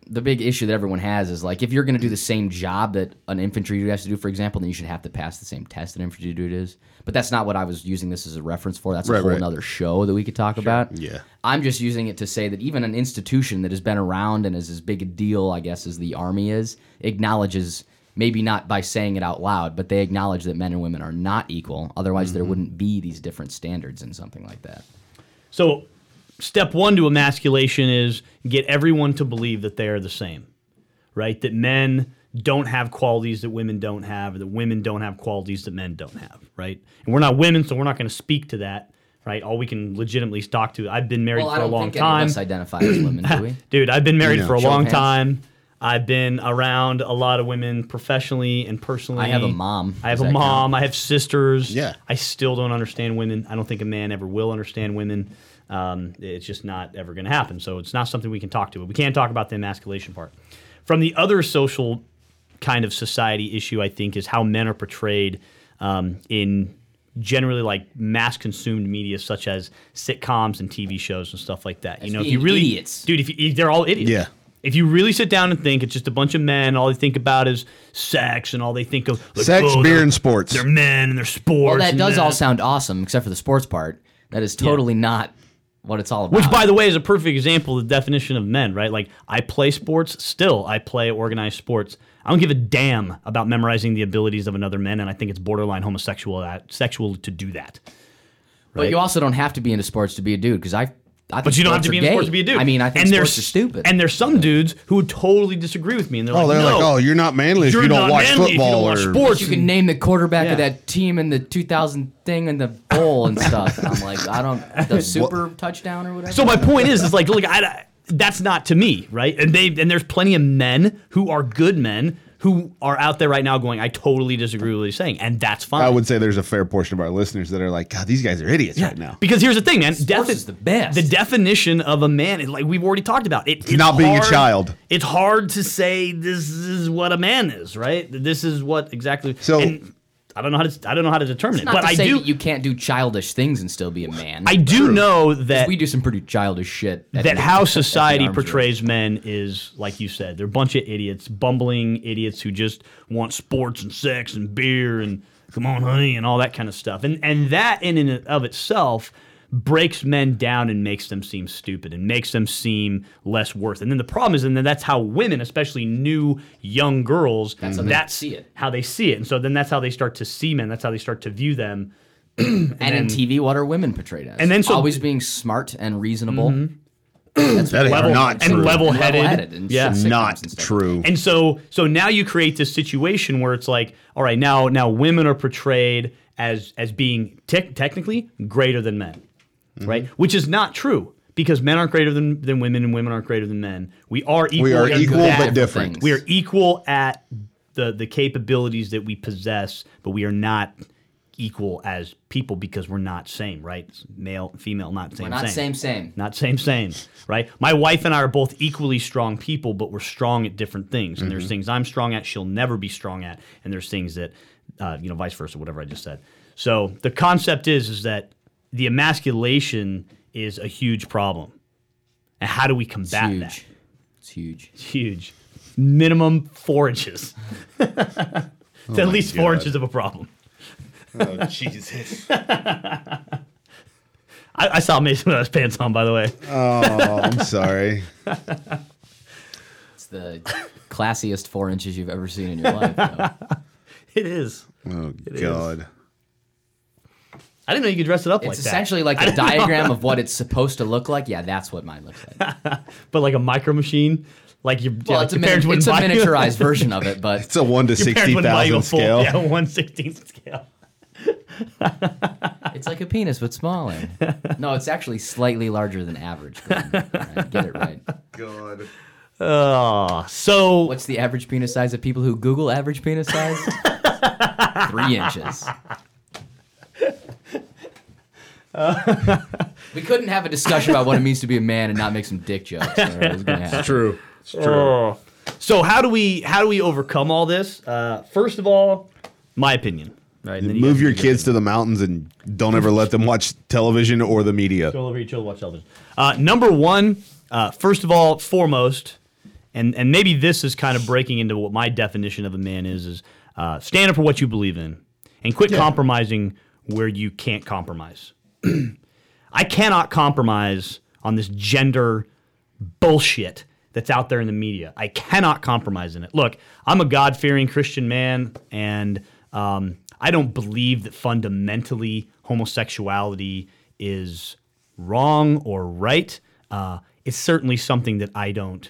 C: the big issue that everyone has is like if you're going to do the same job that an infantry dude has to do, for example, then you should have to pass the same test that an infantry dude is. But that's not what I was using this as a reference for. That's a
B: Right,
C: whole
B: right.
C: other show that we could talk about.
B: Yeah.
C: I'm just using it to say that even an institution that has been around and is as big a deal, I guess, as the Army is, acknowledges, maybe not by saying it out loud, but they acknowledge that men and women are not equal. Otherwise,
B: Mm-hmm.
C: there wouldn't be these different standards in something like that.
A: So, step one to emasculation is get everyone to believe that they are the same, right? That men don't have qualities that women don't have, or that women don't have qualities that men don't have, right? And we're not women, so we're not going to speak to that, right? All we can legitimately talk to. I've been married
C: Well, I
A: for a
C: don't
A: long
C: think any of
A: time.
C: us identify as women, do we?
A: Dude, I've been married
B: Yeah.
A: for a
C: Show of
A: long
C: hands.
A: time. I've been around a lot of women professionally and personally.
C: I have a mom.
A: I have
C: Does
A: a
C: that
A: mom.
C: count?
A: I have sisters.
B: Yeah.
A: I still don't understand women. I don't think a man ever will understand women. Um, it's just not ever going to happen. So it's not something we can talk to. But we can talk about the emasculation part. From the other social kind of society issue, I think, is how men are portrayed um, in generally like mass consumed media such as sitcoms and T V shows and stuff like that.
C: As
A: you know, if
C: being
A: you really
C: idiots.
A: dude, if you, they're all idiots.
B: Yeah.
A: If you really sit down and think, it's just a bunch of men. All they think about is sex, and all they think of like,
B: Sex,
A: oh,
B: beer,
A: they're-
B: and sports.
A: They're men and they're sports.
C: Well, that
A: and
C: does
A: that.
C: all sound awesome, except for the sports part. That is totally not what it's all about.
A: Which, by the way, is a perfect example of the definition of men, right? Like, I play sports. Still, I play organized sports. I don't give a damn about memorizing the abilities of another man, and I think it's borderline homosexual that, sexual to do that.
C: But you also don't have to be into sports to be a dude, because I. I think
A: But you don't have to
C: sports
A: be
C: are
A: in
C: gay.
A: sports to be a dude.
C: I mean, I think
A: and
C: sports
A: there's,
C: are stupid.
A: And there's some dudes who would totally disagree with me, and they're
B: Oh,
A: like,
B: they're
A: no,
B: like, oh, you're not manly if
A: you're
B: you don't
A: not
B: watch
A: manly if you don't
B: football
A: watch
B: or
A: sports.
C: you can name the quarterback
A: Yeah.
C: of that team in the two thousand thing in the bowl and stuff. And I'm like, I don't the super touchdown or whatever.
A: So my point is, is like, look, I, I- that's not to me, right? And they and there's plenty of men who are good men who are out there right now going, I totally disagree with what he's saying, and that's fine.
B: I would say there's a fair portion of our listeners that are like, God, these guys are idiots right now.
A: Because here's the thing, man.
C: Sports
A: Defi-
C: is the best.
A: The definition of a man is like we've already talked about. It, it's
B: Not being a
A: hard-
B: child.
A: It's hard to say this is what a man is, right? This is what exactly.
B: So-
A: and I don't know how to. I don't know how to determine
C: It's
A: it,
C: not
A: but
C: to
A: I
C: say
A: do.
C: that you can't do childish things and still be a man.
A: I do know that
C: we do some pretty childish shit. at
A: that
C: the-
A: how
C: at the
A: society
C: arms race.
A: portrays men is, like you said, they're a bunch of idiots, bumbling idiots who just want sports and sex and beer and come on, honey, and all that kind of stuff. And and that in and of itself breaks men down and makes them seem stupid and makes them seem less worth. And then the problem is, and then that's how women, especially new young girls,
C: That's how they see it.
A: How they see it. And so then that's how they start to see men. That's how they start to view them.
C: And, in T V, what are women portrayed as?
A: And then so-
C: always being smart and reasonable.
B: That is
A: Level-
B: not
A: and
B: true.
A: level-headed.
C: level-headed and
A: Yeah.
C: sitcoms
B: Not
C: and stuff.
B: true.
A: And so so now you create this situation where it's like, all right, now now women are portrayed as as being te- technically greater than men, right? Which is not true because men aren't greater than, than women and women aren't greater than men. We are equal.
B: we are
A: in
B: equal
A: that-
B: but different.
C: things.
A: We are equal at the the capabilities that we possess, but we are not equal as people because we're not same, right? Male, female, not same.
C: We're not same, same.
A: Not same, same, right? My wife and I are both equally strong people, but we're strong at different things. And there's things I'm strong at, she'll never be strong at, and there's things that, uh, you know, vice versa, whatever I just said. So the concept is, is that the emasculation is a huge problem, and how do we
C: It's
A: combat
C: huge.
A: that?
C: It's huge.
A: It's huge. Minimum four inches. It's at least four
B: God.
A: inches of a problem.
B: Oh, Jesus.
A: I, I saw Mason with his pants on, by the way.
B: Oh, I'm sorry.
C: It's the classiest four inches you've ever seen in your life. though.
A: It is.
B: Oh,
A: is.
B: God.
A: I didn't know you could dress it up
C: It's
A: like that.
C: essentially like a diagram of what it's supposed to look like. Yeah, that's what mine looks like.
A: But like a micro machine, like your,
C: Well,
A: yeah,
C: it's a,
A: your
C: mini-
A: parents
C: it's a
A: wouldn't buy you-
C: miniaturized version of it, but
B: It's a one to
A: your parents
B: sixty
A: wouldn't buy you a
B: thousand
A: full-
B: scale.
A: Yeah, one sixteenth scale.
C: it's like a penis but smaller. No, it's actually slightly larger than average. Glenn. Right, get it right.
B: God.
A: Oh, so
C: What's the average penis size of people who Google average penis size? Three inches. We couldn't have a discussion about what it means to be a man and not make some dick jokes. Or it was gonna happen.
B: True. It's true.
A: oh. so how do we how do we overcome all this? Uh, first of all, my opinion. Right, and then you
B: Move
A: guys
B: your
A: can
B: kids to the mountains and don't ever let them watch television or the media.
A: Chill over here, chill, watch television. Uh, number one, uh, first of all, foremost, and and maybe this is kind of breaking into what my definition of a man is, is uh, stand up for what you believe in and quit
B: Yeah.
A: compromising where you can't compromise. I cannot compromise on this gender bullshit that's out there in the media. I cannot compromise in it. Look, I'm a God-fearing Christian man, and um, I don't believe that fundamentally homosexuality is wrong or right. Uh, it's certainly something that I don't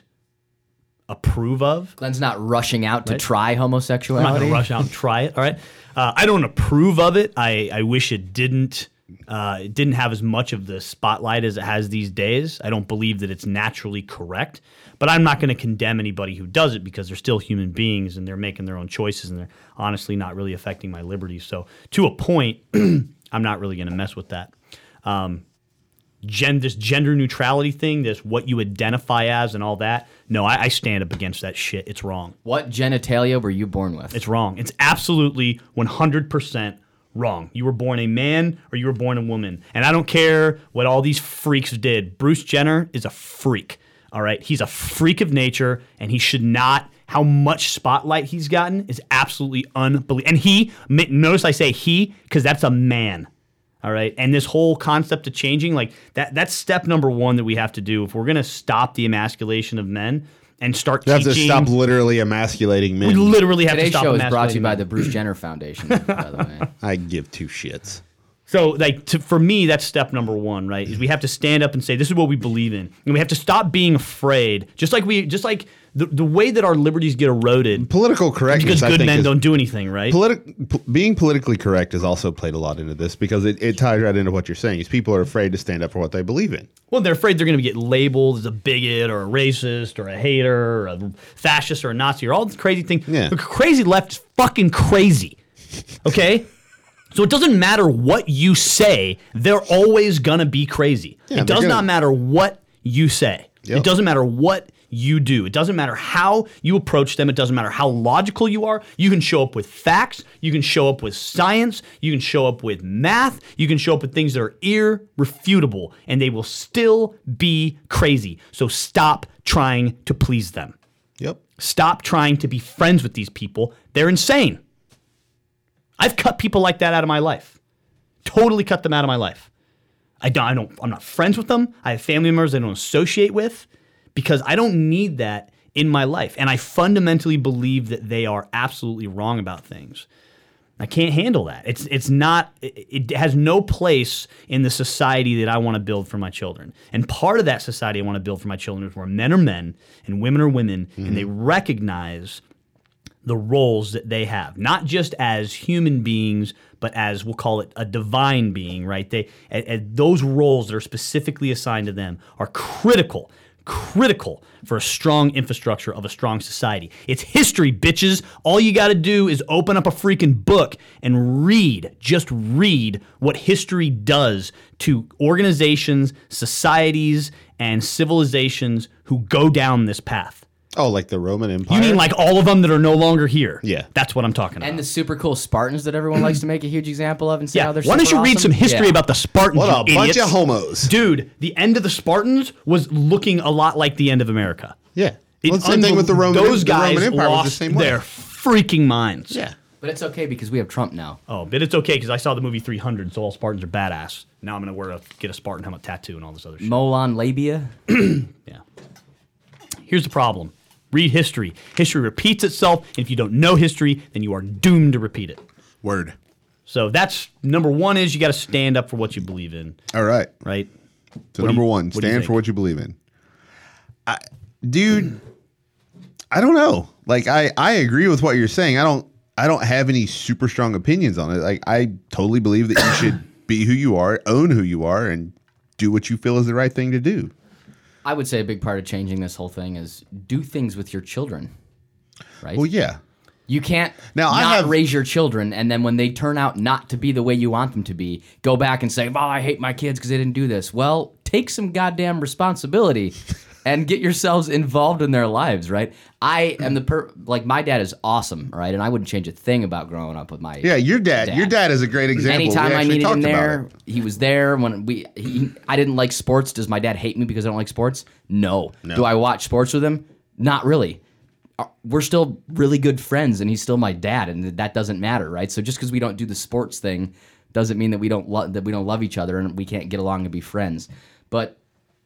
A: approve of.
C: Glenn's not rushing out to
A: Right.
C: try
A: I'm not
C: homosexuality.
A: going to rush out and try it. All right. Uh, I don't approve of it. I, I wish it didn't. Uh, it didn't have as much of the spotlight as it has these days. I don't believe that it's naturally correct. But I'm not going to condemn anybody who does it because they're still human beings and they're making their own choices and they're honestly not really affecting my liberties. So to a point, I'm not really going to mess with that. Um, Gen, this gender neutrality thing, this what you identify as and all that. No, I, I stand up against that shit. It's wrong.
C: What genitalia were you born with?
A: It's wrong. It's absolutely one hundred percent wrong. You were born a man or you were born a woman. And I don't care what all these freaks did. Bruce Jenner is a freak. All right? He's a freak of nature, and he should not. How much spotlight he's gotten is absolutely unbelievable. And he, notice I say he, because that's a man. All right. And this whole concept of changing, like that, that's step number one that we have to do. If we're going to stop the emasculation of men and start
B: You have
A: teaching.
B: to stop literally emasculating men.
A: We literally have
C: Today's
A: to stop
C: show is brought to you
A: emasculating
C: by
A: men.
C: the Bruce Jenner Foundation, by the way.
B: I give two shits.
A: So, like, to, for me, that's step number one, right? Is we have to stand up and say, this is what we believe in. And we have to stop being afraid. Just like we, just like the, the way that our liberties get eroded
B: Political correctness,
A: because
B: I
A: good
B: think,
A: men
B: is,
A: don't do anything, right?
B: politi- p- being politically correct has also played a lot into this because it, it ties right into what you're saying. Is people are afraid to stand up for what they believe in.
A: Well, they're afraid they're going to get labeled as a bigot or a racist or a hater or a fascist or a Nazi or all this crazy thing.
B: Yeah.
A: The crazy left is fucking crazy, okay? So it doesn't matter what you say, they're always going to be crazy.
B: Yeah,
A: it does
B: they're
A: not
B: gonna-
A: matter what you say.
B: Yep.
A: It doesn't matter what you do. It doesn't matter how you approach them. It doesn't matter how logical you are. You can show up with facts. You can show up with science. You can show up with math. You can show up with things that are irrefutable, and they will still be crazy. So stop trying to please them.
B: Yep.
A: Stop trying to be friends with these people. They're insane. I've cut people like that out of my life. Totally cut them out of my life. I don't, I don't, I'm not friends with them. I have family members I don't associate with because I don't need that in my life. And I fundamentally believe that they are absolutely wrong about things. I can't handle that. It's it's not, it, it has no place in the society that I want to build for my children. And part of that society I want to build for my children is where men are men and women are women, mm-hmm. and they recognize the roles that they have, not just as human beings, but as we'll call it a divine being, right? They and, and those roles that are specifically assigned to them are critical, critical for a strong infrastructure of a strong society. It's history, bitches. All you got to do is open up a freaking book and read, just read what history does to organizations, societies, and civilizations who go down this path.
B: Oh, like the Roman Empire?
A: You mean like all of them that are no longer here?
B: Yeah.
A: That's what I'm talking about.
C: And the super cool Spartans that everyone likes to make a huge example of and say
A: yeah.
C: how they're
A: Why don't
C: super
A: you read
C: awesome?
A: some history
C: Yeah.
A: about the Spartans,
B: What a
A: you
B: bunch
A: idiots?
B: of homos.
A: Dude, the end of the Spartans was looking a lot like the end of America.
B: Yeah.
A: It-
B: Well, same thing with the Roman,
A: Those
B: the
A: guys
B: Roman Empire was
A: lost
B: the same way.
A: their freaking minds.
B: Yeah.
C: But it's okay because we have Trump now.
A: Oh, but it's okay because I saw the movie three hundred, so all Spartans are badass. Now I'm going to wear a, get a Spartan helmet tattoo and all this other shit.
C: Molon labia.
A: Yeah. Here's the problem. Read history. History repeats itself, and if you don't know history, then you are doomed to repeat it.
B: Word.
A: So that's number one is you got to stand up for what you believe in,
B: All right.
A: right?
B: So
A: What do
B: number
A: you-
B: one,
A: what do you
B: stand
A: think?
B: for what you believe in. I, dude, I don't know. Like I, I agree with what you're saying. I don't I don't have any super strong opinions on it. Like I totally believe that you should be who you are, own who you are, and do what you feel is the right thing to do.
C: I would say a big part of changing this whole thing is do things with your children. Right?
B: Well, yeah.
C: You can't
B: Now, I
C: not
B: have-
C: raise your children, and then when they turn out not to be the way you want them to be, go back and say, "Oh, I hate my kids because they didn't do this." Well, take some goddamn responsibility and get yourselves involved in their lives, right? I am the per like my dad is awesome, right? And I wouldn't change a thing about growing up with my
B: Yeah, your dad,
C: Dad.
B: Your dad is a great example.
C: Anytime
B: We
C: I
B: actually
C: needed him
B: talked about
C: there,
B: it.
C: he was there. When we, he, I didn't like sports. Does my dad hate me because I don't like sports? No.
B: No.
C: Do I watch sports with him? Not really. Uh, We're still really good friends, and he's still my dad, and that doesn't matter, right? So just because we don't do the sports thing doesn't mean that we don't lo- that we don't love each other and we can't get along and be friends. But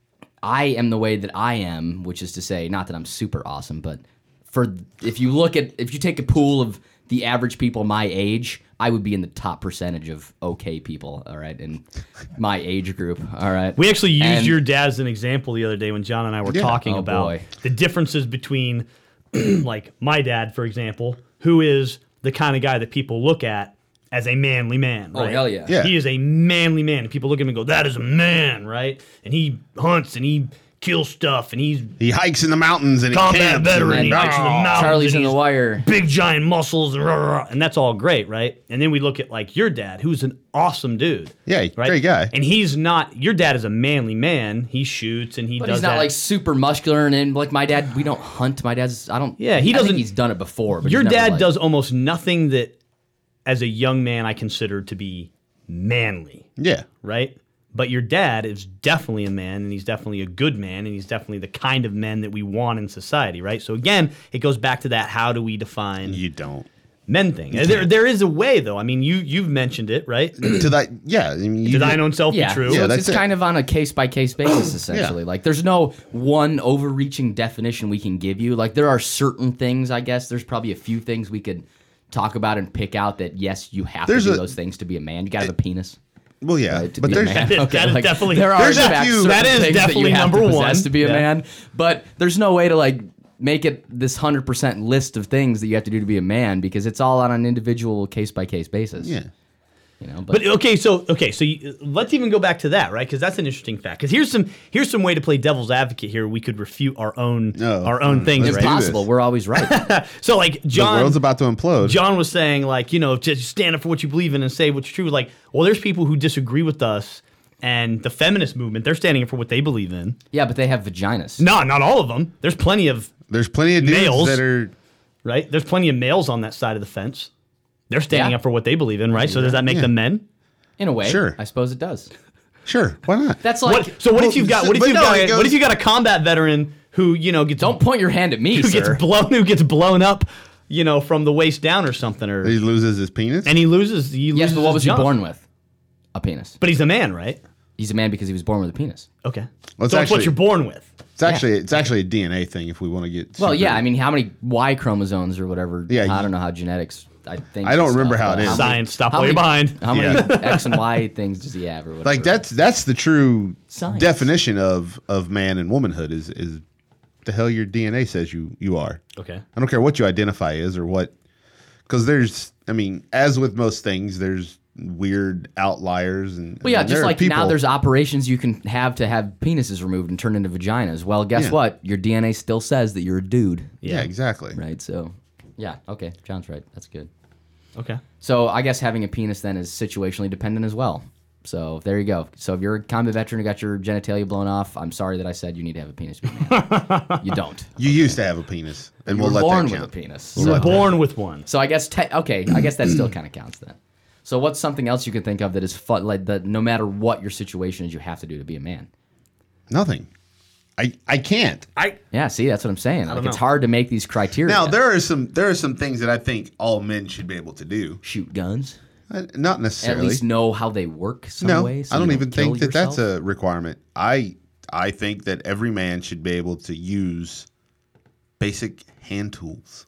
C: I am the way that I am, which is to say, not that I'm super awesome, but for if you look at if you take a pool of the average people my age, I would be in the top percentage of okay people, all right, in my age group, all right.
A: We actually used
C: And-
A: your dad as an example the other day when John and I were
B: Yeah.
A: talking
C: Oh,
A: about
C: boy.
A: the differences between, like, my dad, for example, who is the kind of guy that people look at as a manly man.
C: Oh,
A: Right?
C: hell yeah.
B: Yeah.
A: He is a manly man. And people look at him and go, that is a man, right? And he hunts and he kills stuff and he's
B: He hikes in the mountains and he
A: combat
B: camps.
A: veteran.
B: and
A: He
B: then-
A: hikes in the mountains.
C: Charlie's
A: and
C: in the
A: he's
C: Wire.
A: big giant muscles and, rah, rah, rah, and that's all great, right? And then we look at like your dad, who's an awesome dude.
B: Yeah,
A: right?
B: great guy.
A: And he's not. Your dad is a manly man. He shoots and he
C: But
A: does
C: he's not
A: that.
C: like super muscular, and, and like my dad, we don't hunt. My dad's, I don't.
A: Yeah, he
C: I think
A: doesn't-
C: he's done it before. But
A: Your
C: he's never,
A: dad
C: like-
A: does almost nothing that, as a young man, I consider to be manly,
B: Yeah.
A: right? But your dad is definitely a man, and he's definitely a good man, and he's definitely the kind of men that we want in society, right? So again, it goes back to that: how do we define
B: You don't.
A: men thing? There, there is a way, though. I mean, you you've mentioned it, right?
B: To that, yeah. I mean, you
A: To thine own self
C: Yeah,
A: be true.
C: so
B: Yeah,
C: it's,
B: that's
C: it's
B: it.
C: kind of on a case by case basis, essentially. Like, there's no one overreaching definition we can give you. Like, there are certain things, I guess. There's probably a few things we could talk about and pick out that yes, you have
B: There's
C: to do
B: a-
C: those things to be a man. You got to have a penis.
B: Well, yeah,
C: Right, to
B: but
C: be a
B: there's
C: man.
A: That is-
C: Okay,
A: that is
C: like,
A: definitely-
C: there are
B: There's a
C: certain
B: few-
A: that is
C: things
A: definitely
C: that you have
A: number
C: to possess
A: one.
C: to be a
A: Yeah.
C: man, but there's no way to like make it this hundred percent list of things that you have to do to be a man because it's all on an individual case by case basis.
B: yeah.
C: you know. But,
A: But okay, so okay, so you, let's even go back to that, right? Because that's an interesting fact. Because here's some here's some way to play devil's advocate here. We could refute our own
B: No.
A: our own
B: Mm,
A: things,
B: let's
A: right?
B: do
C: impossible.
B: this.
C: We're always right.
A: So like
B: The
A: John,
B: world's about to implode.
A: John was saying like you know just stand up for what you believe in and say what's true. Like well, there's people who disagree with us and the feminist movement. They're standing up for what they believe in.
C: Yeah, but they have vaginas.
A: No, not all of them. There's plenty of
B: There's plenty of dudes
A: Males.
B: that are.
A: right. There's plenty of males on that side of the fence. They're standing
C: Yeah.
A: up for what they believe in, right? So does that make
B: Yeah.
A: them men?
C: In a way,
B: Sure.
C: I suppose it does.
B: Sure, why not?
C: That's like
A: What, so what
B: well,
A: if you've got what if
B: but
A: you've
B: no,
A: got
B: it
A: what
B: goes-
A: if you got a combat veteran who you know gets
C: don't point your hand at me,
A: who
C: sir.
A: gets blown who gets blown up, you know, from the waist down or something, or
B: He loses his penis.
A: and he loses. He
C: yes,
A: loses
C: but what
A: his
C: was he
A: junk.
C: born with? A penis.
A: But he's a man, right?
C: He's a man because he was born with a penis.
A: Okay.
B: Well, it's
A: so it's what
B: actually-
A: you're born with.
B: it's actually it's actually a D N A thing. If we want to get
C: Well,
B: super-
C: yeah, I mean, how many Y chromosomes or whatever?
B: Yeah,
C: I
B: you-
C: don't know how genetics. I think
B: I don't
C: stuff,
B: remember how
C: but
B: it is.
C: many-
A: Science. Stop
C: how
A: while you're
C: many-
A: behind.
C: How many
B: Yeah.
C: X and Y things does he have or whatever?
B: like that's that's the true
C: Science.
B: definition of of man and womanhood is is the hell your D N A says you you are.
A: Okay.
B: I don't care what you identify as or what, because there's I mean, as with most things, there's weird outliers and
C: Well, yeah,
B: and there
C: just
B: are
C: like
B: people,
C: now there's operations you can have to have penises removed and turned into vaginas. Well, guess
B: Yeah.
C: what? Your D N A still says that you're a dude,
B: yeah, exactly.
C: right? So, yeah, okay, John's right. That's good.
A: Okay.
C: So I guess having a penis then is situationally dependent as well. So there you go. So if you're a combat veteran who got your genitalia blown off, I'm sorry that I said you need to have a penis to be a man. You don't.
B: You used to have a penis, and
C: You
B: we'll
C: were
B: let
C: born
B: that
C: with
B: count.
C: a penis.
A: You were
C: So,
A: born with one.
C: so I guess te- okay. I guess that still kind of counts then. So what's something else you can think of that is fun, like that? No matter what your situation is, you have to do to be a man.
B: Nothing. I I can't.
A: I
C: Yeah, see, that's what I'm saying. Like,
A: don't
C: it's
A: know.
C: hard to make these criteria.
B: Now there are some there are some things that I think all men should be able to do.
C: shoot guns.
B: Uh, Not
C: At
B: necessarily.
C: least know how they work some
B: no,
C: way. so
B: I don't
C: you
B: even
C: kill
B: think that
C: yourself.
B: that's a requirement. I I think that every man should be able to use basic hand tools.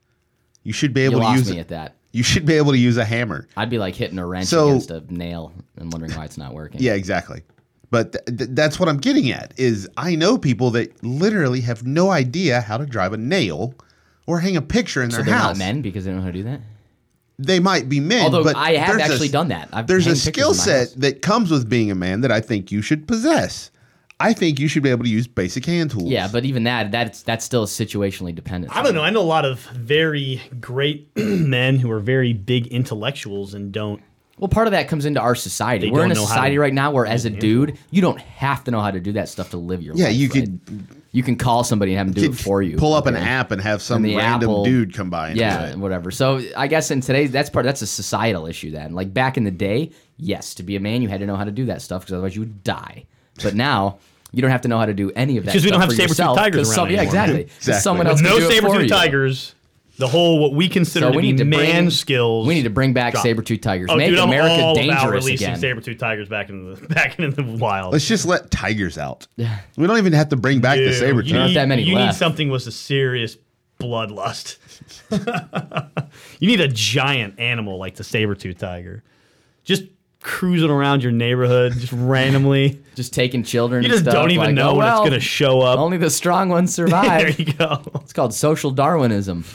B: You should be
C: You
B: able to
C: lost
B: use
C: me at that.
B: you should be able to use a hammer.
C: I'd be like hitting a wrench
B: So-
C: against a nail and wondering why it's not working.
B: Yeah, exactly. But th- th- that's what I'm getting at is I know people that literally have no idea how to drive a nail or hang a picture in
C: So
B: their
C: they're
B: house.
C: not men because they don't know how to do that.
B: They might be men,
C: Although
B: but
C: I have
B: there's
C: actually
B: a,
C: done that. I've
B: there's a
C: hanged pictures
B: skill
C: in my
B: set
C: house.
B: that comes with being a man that I think you should possess. I think you should be able to use basic hand tools.
C: Yeah, but even that, that's that's still situationally dependent.
A: I don't know. I know a lot of very great men who are very big intellectuals and don't.
C: Well, part of that comes into our society.
A: They
C: We're in a
A: don't know how
C: society
A: to
C: right now where, as a
A: use a
C: dude, you don't have to know how to do that stuff to live your
B: Yeah,
C: life.
B: you
C: right?
B: could
C: You can call somebody and have them do it for you.
B: Pull up an
C: okay?
B: app and have some
C: And the
B: random
C: Apple-
B: dude come by and
C: Yeah,
B: do
C: and
B: it.
C: whatever. So I guess in today's that's part that's a societal issue then. Like back in the day, yes, to be a man you had to know how to do that stuff because otherwise you would die. But now You don't have to know how to do any of that.
A: Because we don't
C: stuff
A: have
C: for
A: saber-toothed
C: yourself,
A: tigers
C: 'cause
A: around
C: some, Yeah,
A: anymore.
C: exactly. 'Cause
B: Exactly.
C: Someone
B: With
C: else
A: No
C: can do it for
A: saber-tooth
C: you.
A: tigers. The whole what we consider
C: So
A: to
C: we
A: be
C: need to bring
A: man skills.
C: We need to bring back
A: drop.
C: saber-tooth tigers.
A: Oh,
C: Make
A: dude, I'm
C: America
A: all about
C: dangerous
A: releasing
C: again.
A: saber-tooth tigers back in the back in the wild.
B: Let's just let tigers out. We don't even have to bring back the
A: Dude,
B: saber
A: you
B: tooth.
C: Not
A: need,
C: that many
A: you
C: left.
A: need something with a serious bloodlust. You need a giant animal like the saber-tooth tiger. Just cruising around your neighborhood, just randomly.
C: Just taking children.
A: You
C: and
A: just
C: stuff,
A: don't even
C: like,
A: know
C: oh,
A: when
C: well,
A: it's going to show up.
C: Only the strong ones
A: There
C: survive.
A: you go.
C: It's called social Darwinism.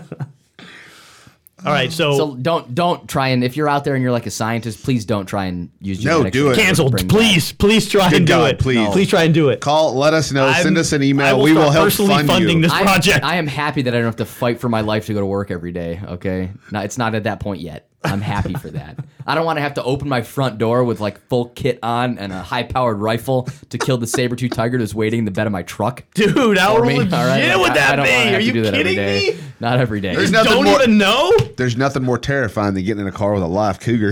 A: All right, so,
C: So don't don't try and if you're out there and you're like a scientist, please don't try and use
B: No,
C: genetics
B: do
C: to
B: it.
A: canceled.
C: bring
A: Please, please try
B: Good
A: and do
B: God,
A: it.
B: please.
A: please try and do it.
B: Call, let us know. Send
A: I'm-
B: us an
A: I
B: email.
A: will
B: we will
A: start
B: help
A: personally
B: fund
A: funding
B: you.
A: this
C: back.
A: project.
C: I am happy that I don't have to fight for my life to go to work every day. Okay, no, it's not at that point yet. I'm happy for that. I don't want to have to open my front door with like full kit on and a high-powered rifle to kill the saber-tooth tiger that's waiting in the bed of my truck.
A: Dude, how
C: for me.
A: legit
C: All right? Like,
A: would
C: I-
A: that
C: I don't
A: be?
C: wanna have
A: Are
C: to
A: you
C: do that every
A: kidding
C: day.
A: me?
C: Not every day.
B: There's nothing
A: Don't
B: more-
A: even know?
B: There's nothing more terrifying than getting in a car with a live cougar.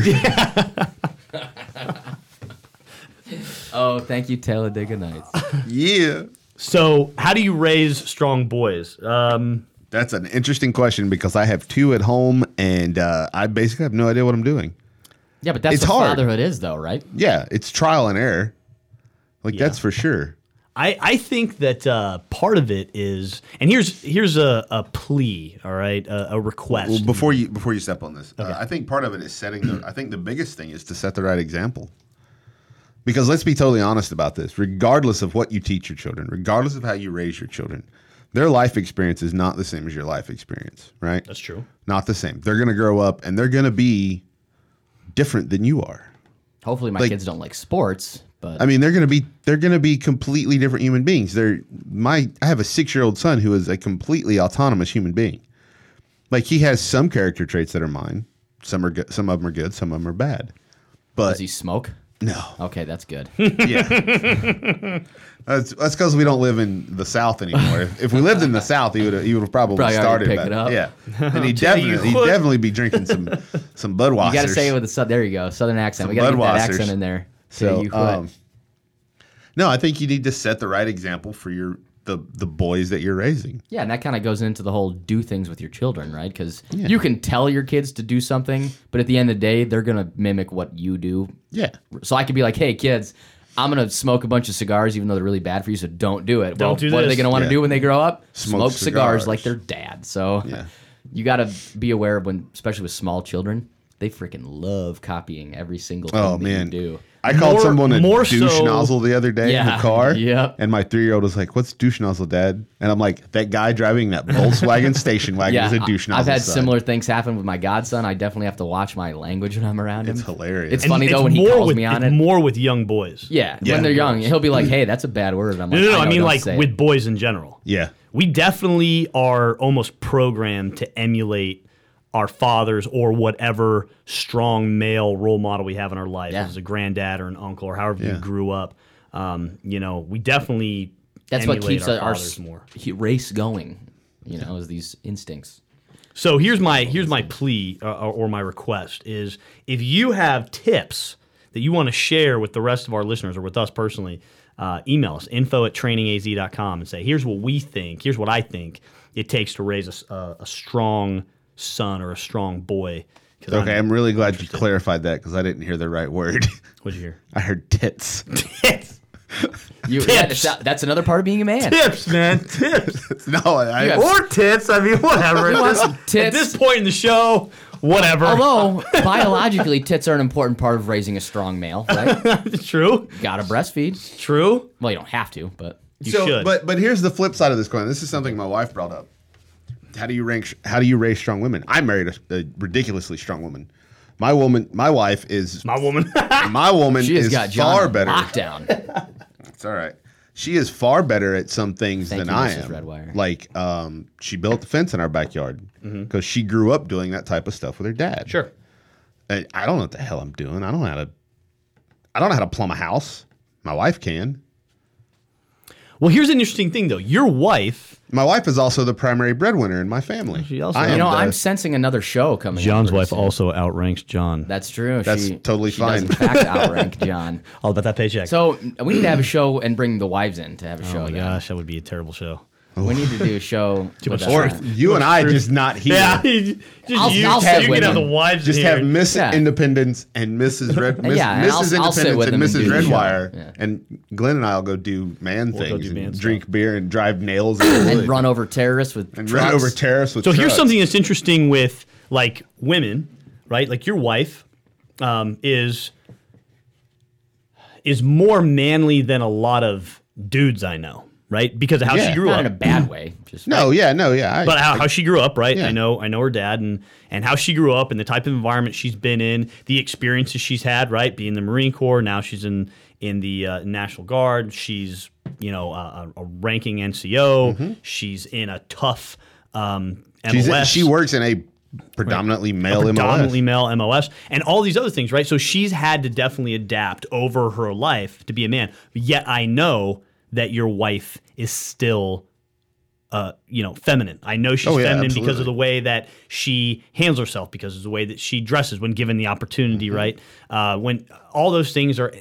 C: Oh, thank you, Talladega Nights.
B: Yeah.
A: So, how do you raise strong boys? Um,
B: That's an interesting question because I have two at home and uh, I basically have no idea what I'm doing.
C: Yeah, but that's
B: It's
C: what
B: hard.
C: fatherhood is, though, right?
B: Yeah, it's trial and error. Like,
A: Yeah.
B: that's for sure.
A: I, I think that uh, part of it is, and here's here's a, a plea, all right, a, a request.
B: Well, before you before you step on this, uh, I think part of it is setting the. I think the biggest thing is to set the right example. Because let's be totally honest about this. Regardless of what you teach your children, regardless of how you raise your children, their life experience is not the same as your life experience, right?
A: That's true.
B: Not the same. They're going to grow up and they're going to be different than you are.
C: Hopefully, my
B: Like-
C: kids don't like sports, but
B: I mean, they're going to be they're going to be completely different human beings. They're my I have a six-year-old son who is a completely autonomous human being. Like he has some character traits that are mine. Some are good, some of them are good, some of them are bad. But
C: does he smoke?
B: no.
C: Okay, that's good.
B: Yeah. That's that's because we don't live in the South anymore. If, if we lived in the South, he would have he would have probably,
C: Probably already
B: started.
C: picked
B: back-
C: it up.
B: Yeah, and he'd
A: tell you
B: definitely he'd
A: what.
B: definitely be drinking some some Budweiser.
C: You got to say it with a sou- there you go, southern accent. we
B: Some
C: got to get that
B: Budweisers.
C: accent in there.
B: So,
C: So you quit.
B: um, no, I think you need to set the right example for your the the boys that you're raising.
C: Yeah, and that kind of goes into the whole do things with your children, right? Because you can tell your kids to do something, but at the end of the day, they're gonna mimic what you do.
B: Yeah,
C: So I could be like, "Hey, kids, I'm gonna smoke a bunch of cigars, even though they're really bad for you. So don't do it."
A: Don't
C: well,
A: do
C: What are they
A: this.
C: gonna want to
B: Yeah.
C: do when they grow up?
B: Smoke
C: Smoke, cigars.
B: cigars.
C: like their dad. So
B: Yeah.
C: you got to be aware of when, especially with small children, they freaking love copying every single thing
B: Oh
C: that
B: man,
C: you do.
B: I called
A: More-
B: someone a
A: more
B: douche
A: so-
B: nozzle the other day in
C: Yeah,
B: the car.
C: yep.
B: And my three year old was like, "What's douche nozzle, Dad?" And I'm like, "That guy driving that Volkswagen station wagon
C: Yeah,
B: is a douche
C: I-
B: nozzle."
C: I've had
B: son."
C: similar things happen with my godson. I definitely have to watch my language when I'm around him.
B: It's hilarious.
C: It's
B: And
C: funny
A: And
C: though
A: it's
C: when he
A: more
C: calls
A: with,
C: me on
A: it's
C: it.
A: more with young boys.
C: Yeah,
B: Yeah.
C: when they're young, he'll be like, "Hey, that's a bad word." And I'm
A: No,
C: like,
A: no, no.
C: I,
A: I
C: know,
A: mean,
C: don't
A: like
C: say
A: with
C: it."
A: boys in general.
B: Yeah.
A: We definitely are almost programmed to emulate our fathers or whatever strong male role model we have in our life
C: Yeah.
A: as a granddad or an uncle or however
B: Yeah.
A: you grew up. Um, you know, we definitely
C: That's what
A: emulate
C: keeps
A: our,
C: our,
A: fathers
C: our
A: more.
C: he- race going. You know, is these instincts.
A: So here's my here's my plea uh, or my request is if you have tips that you want to share with the rest of our listeners or with us personally, uh, email us info at training a z dot com and say here's what we think, here's what I think it takes to raise a, s- a- a strong son or a strong boy. 'Cause
B: Okay,
A: I'm-
B: I'm really glad you clarified that because I didn't hear the right word.
A: What'd you hear?
B: I heard tits.
A: Tips,
C: You,
A: Tips.
C: yeah, that's, that's another part of being a man.
A: tips, man, tips.
B: no, I,
C: You have-
A: Or tits. I mean, whatever.
C: You want some
A: At
C: tits?
A: this point in the show, whatever.
C: Although biologically, tits are an important part of raising a strong male, right?
A: True,
C: Got to breastfeed.
A: true.
C: Well, you don't have to, but
A: You
B: so,
A: should.
B: but but here's the flip side of this coin. This is something my wife brought up. How do you rank? How do you raise strong women? I married a, a ridiculously strong woman. My woman, my wife is
A: My woman.
B: my woman
C: she has
B: is
C: got John
B: far
C: on
B: better.
C: lockdown.
B: It's all right. She is far better at some things
C: Thank
B: than
C: you,
B: I
C: Missus
B: am.
C: Redwire.
B: Like, um, she built the fence in our backyard because she grew up doing that type of stuff with her dad.
A: Sure.
B: I, I don't know what the hell I'm doing. I don't know how to. I don't know how to plumb a house. My wife can.
A: Well, here's an interesting thing, though. Your wife,
B: My wife is also the primary breadwinner in my family.
A: She also-
B: I
C: You
B: am
C: know,
B: the-
C: I'm sensing another show coming. up
A: John's
C: pretty
A: wife,
C: soon.
A: also outranks John.
C: That's true.
B: That's
C: she,
B: totally
C: she
B: fine.
C: Does in fact outrank John.
A: All about that paycheck.
C: So we need to have a show and bring the wives in to have a
A: oh
C: show.
A: my
C: then.
A: gosh, that would be a terrible show.
C: We need to do a show.
A: much
C: with,
B: or
C: uh,
B: you and I just not here.
A: just
C: I'll-
A: you,
C: I'll
A: so
C: sit
A: you
C: with
A: can have the
C: him.
A: wives
B: Just
A: here.
B: have Miss
C: Yeah.
B: Independence and Missus Red, Miss,
C: Yeah, and I'll-
B: Missus
C: I'll sit
B: Independence
C: with
B: and
C: them and
B: Missus
C: do the show.
B: Redwire,
C: Yeah.
B: and Glenn and I'll go do man
A: go
B: things,
A: do man
B: and
A: stuff.
B: drink beer and drive nails in the
C: and
B: wood.
C: run over terrorists with
B: and
C: trucks.
B: run over terrace with.
A: So here's
B: trucks.
A: something that's interesting with like women, right? Like your wife um, is is more manly than a lot of dudes I know, right? Because of how
B: Yeah.
A: she grew
C: Not
A: up.
C: in a bad way. Just
B: No, yeah, no, yeah. I,
A: But how, how she grew up, right?
B: Yeah.
A: I know, I know her dad, and and how she grew up, and the type of environment she's been in, the experiences she's had, right? Being in the Marine Corps, now she's in in the uh, National Guard. She's you know a, a ranking N C O. She's in a tough um, M O S.
B: she's, she works in a predominantly male
A: predominantly
B: M O S.
A: male M O S, and all these other things, right? So she's had to definitely adapt over her life to be a man. Yet I know that your wife is still, uh, you know, feminine. I know she's
B: Oh, yeah,
A: feminine because
B: absolutely.
A: of the way that she handles herself, because of the way that she dresses when given the opportunity,
B: Mm-hmm.
A: right? Uh, when all those things are,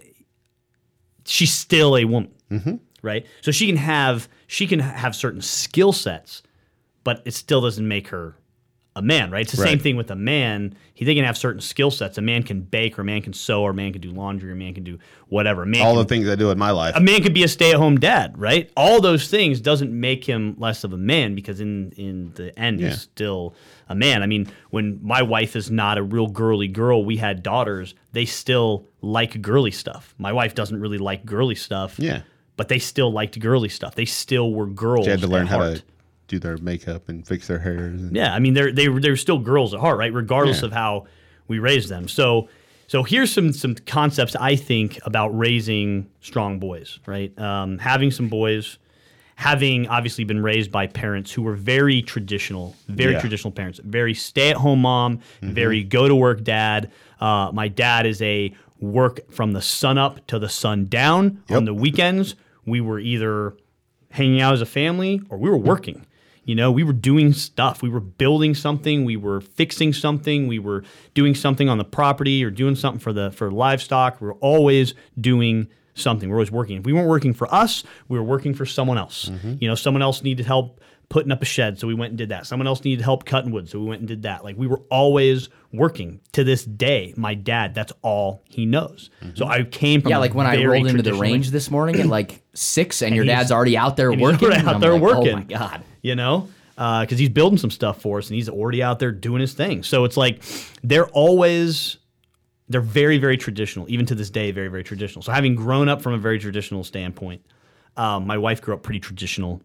A: she's still a woman,
B: Mm-hmm.
A: right? So she can have she can have certain skill sets, but it still doesn't make her a man, right? It's the same
B: Right.
A: thing with a man. He they can have certain skill sets. A man can bake, or a man can sew, or a man can do laundry, or a man can do whatever. A man
B: All
A: can,
B: the things I do in my life.
A: a man could be a stay-at-home dad, right? All those things doesn't make him less of a man, because in in the end
B: Yeah.
A: he's still a man. I mean, when my wife is not a real girly girl, we had daughters, they still like girly stuff. My wife doesn't really like girly stuff.
B: Yeah.
A: But they still liked girly stuff. They still were girls.
B: She had to learn
A: at
B: how
A: heart.
B: to do their makeup and fix their hairs. And,
A: Yeah, I mean they're they were they're still girls at heart, right? Regardless
B: Yeah.
A: of how we raise them. So so here's some some concepts I think about raising strong boys, right? Um, having some boys, having obviously been raised by parents who were very traditional, very
B: Yeah.
A: traditional parents, very stay-at-home mom, very go-to-work dad. Uh, my dad is a work from the sun up to the sun down.
B: Yep.
A: On the weekends, we were either hanging out as a family or we were working. You know, we were doing stuff. We were building something. We were fixing something. We were doing something on the property or doing something for the for livestock. We were always doing something. We were always working. If we weren't working for us, we were working for someone else. You know, someone else needed help putting up a shed, so we went and did that. Someone else needed help cutting wood, so we went and did that. Like, we were always working. To this day, my dad, that's all he knows. So I came from
C: Yeah,
A: a
C: like when I
A: very
C: rolled into the
A: traditional-
C: range this morning at like six, and your
A: he's-
C: dad's already out there
A: and he's
C: working.
A: already
C: and
A: out
C: I'm
A: there
C: like,
A: working.
C: Oh my god!
A: You know, because he's building some stuff for us, and he's already out there doing his thing. So it's like they're always, they're very, very traditional, even to this day, very, very traditional. So having grown up from a very traditional standpoint, um, my wife grew up pretty traditional,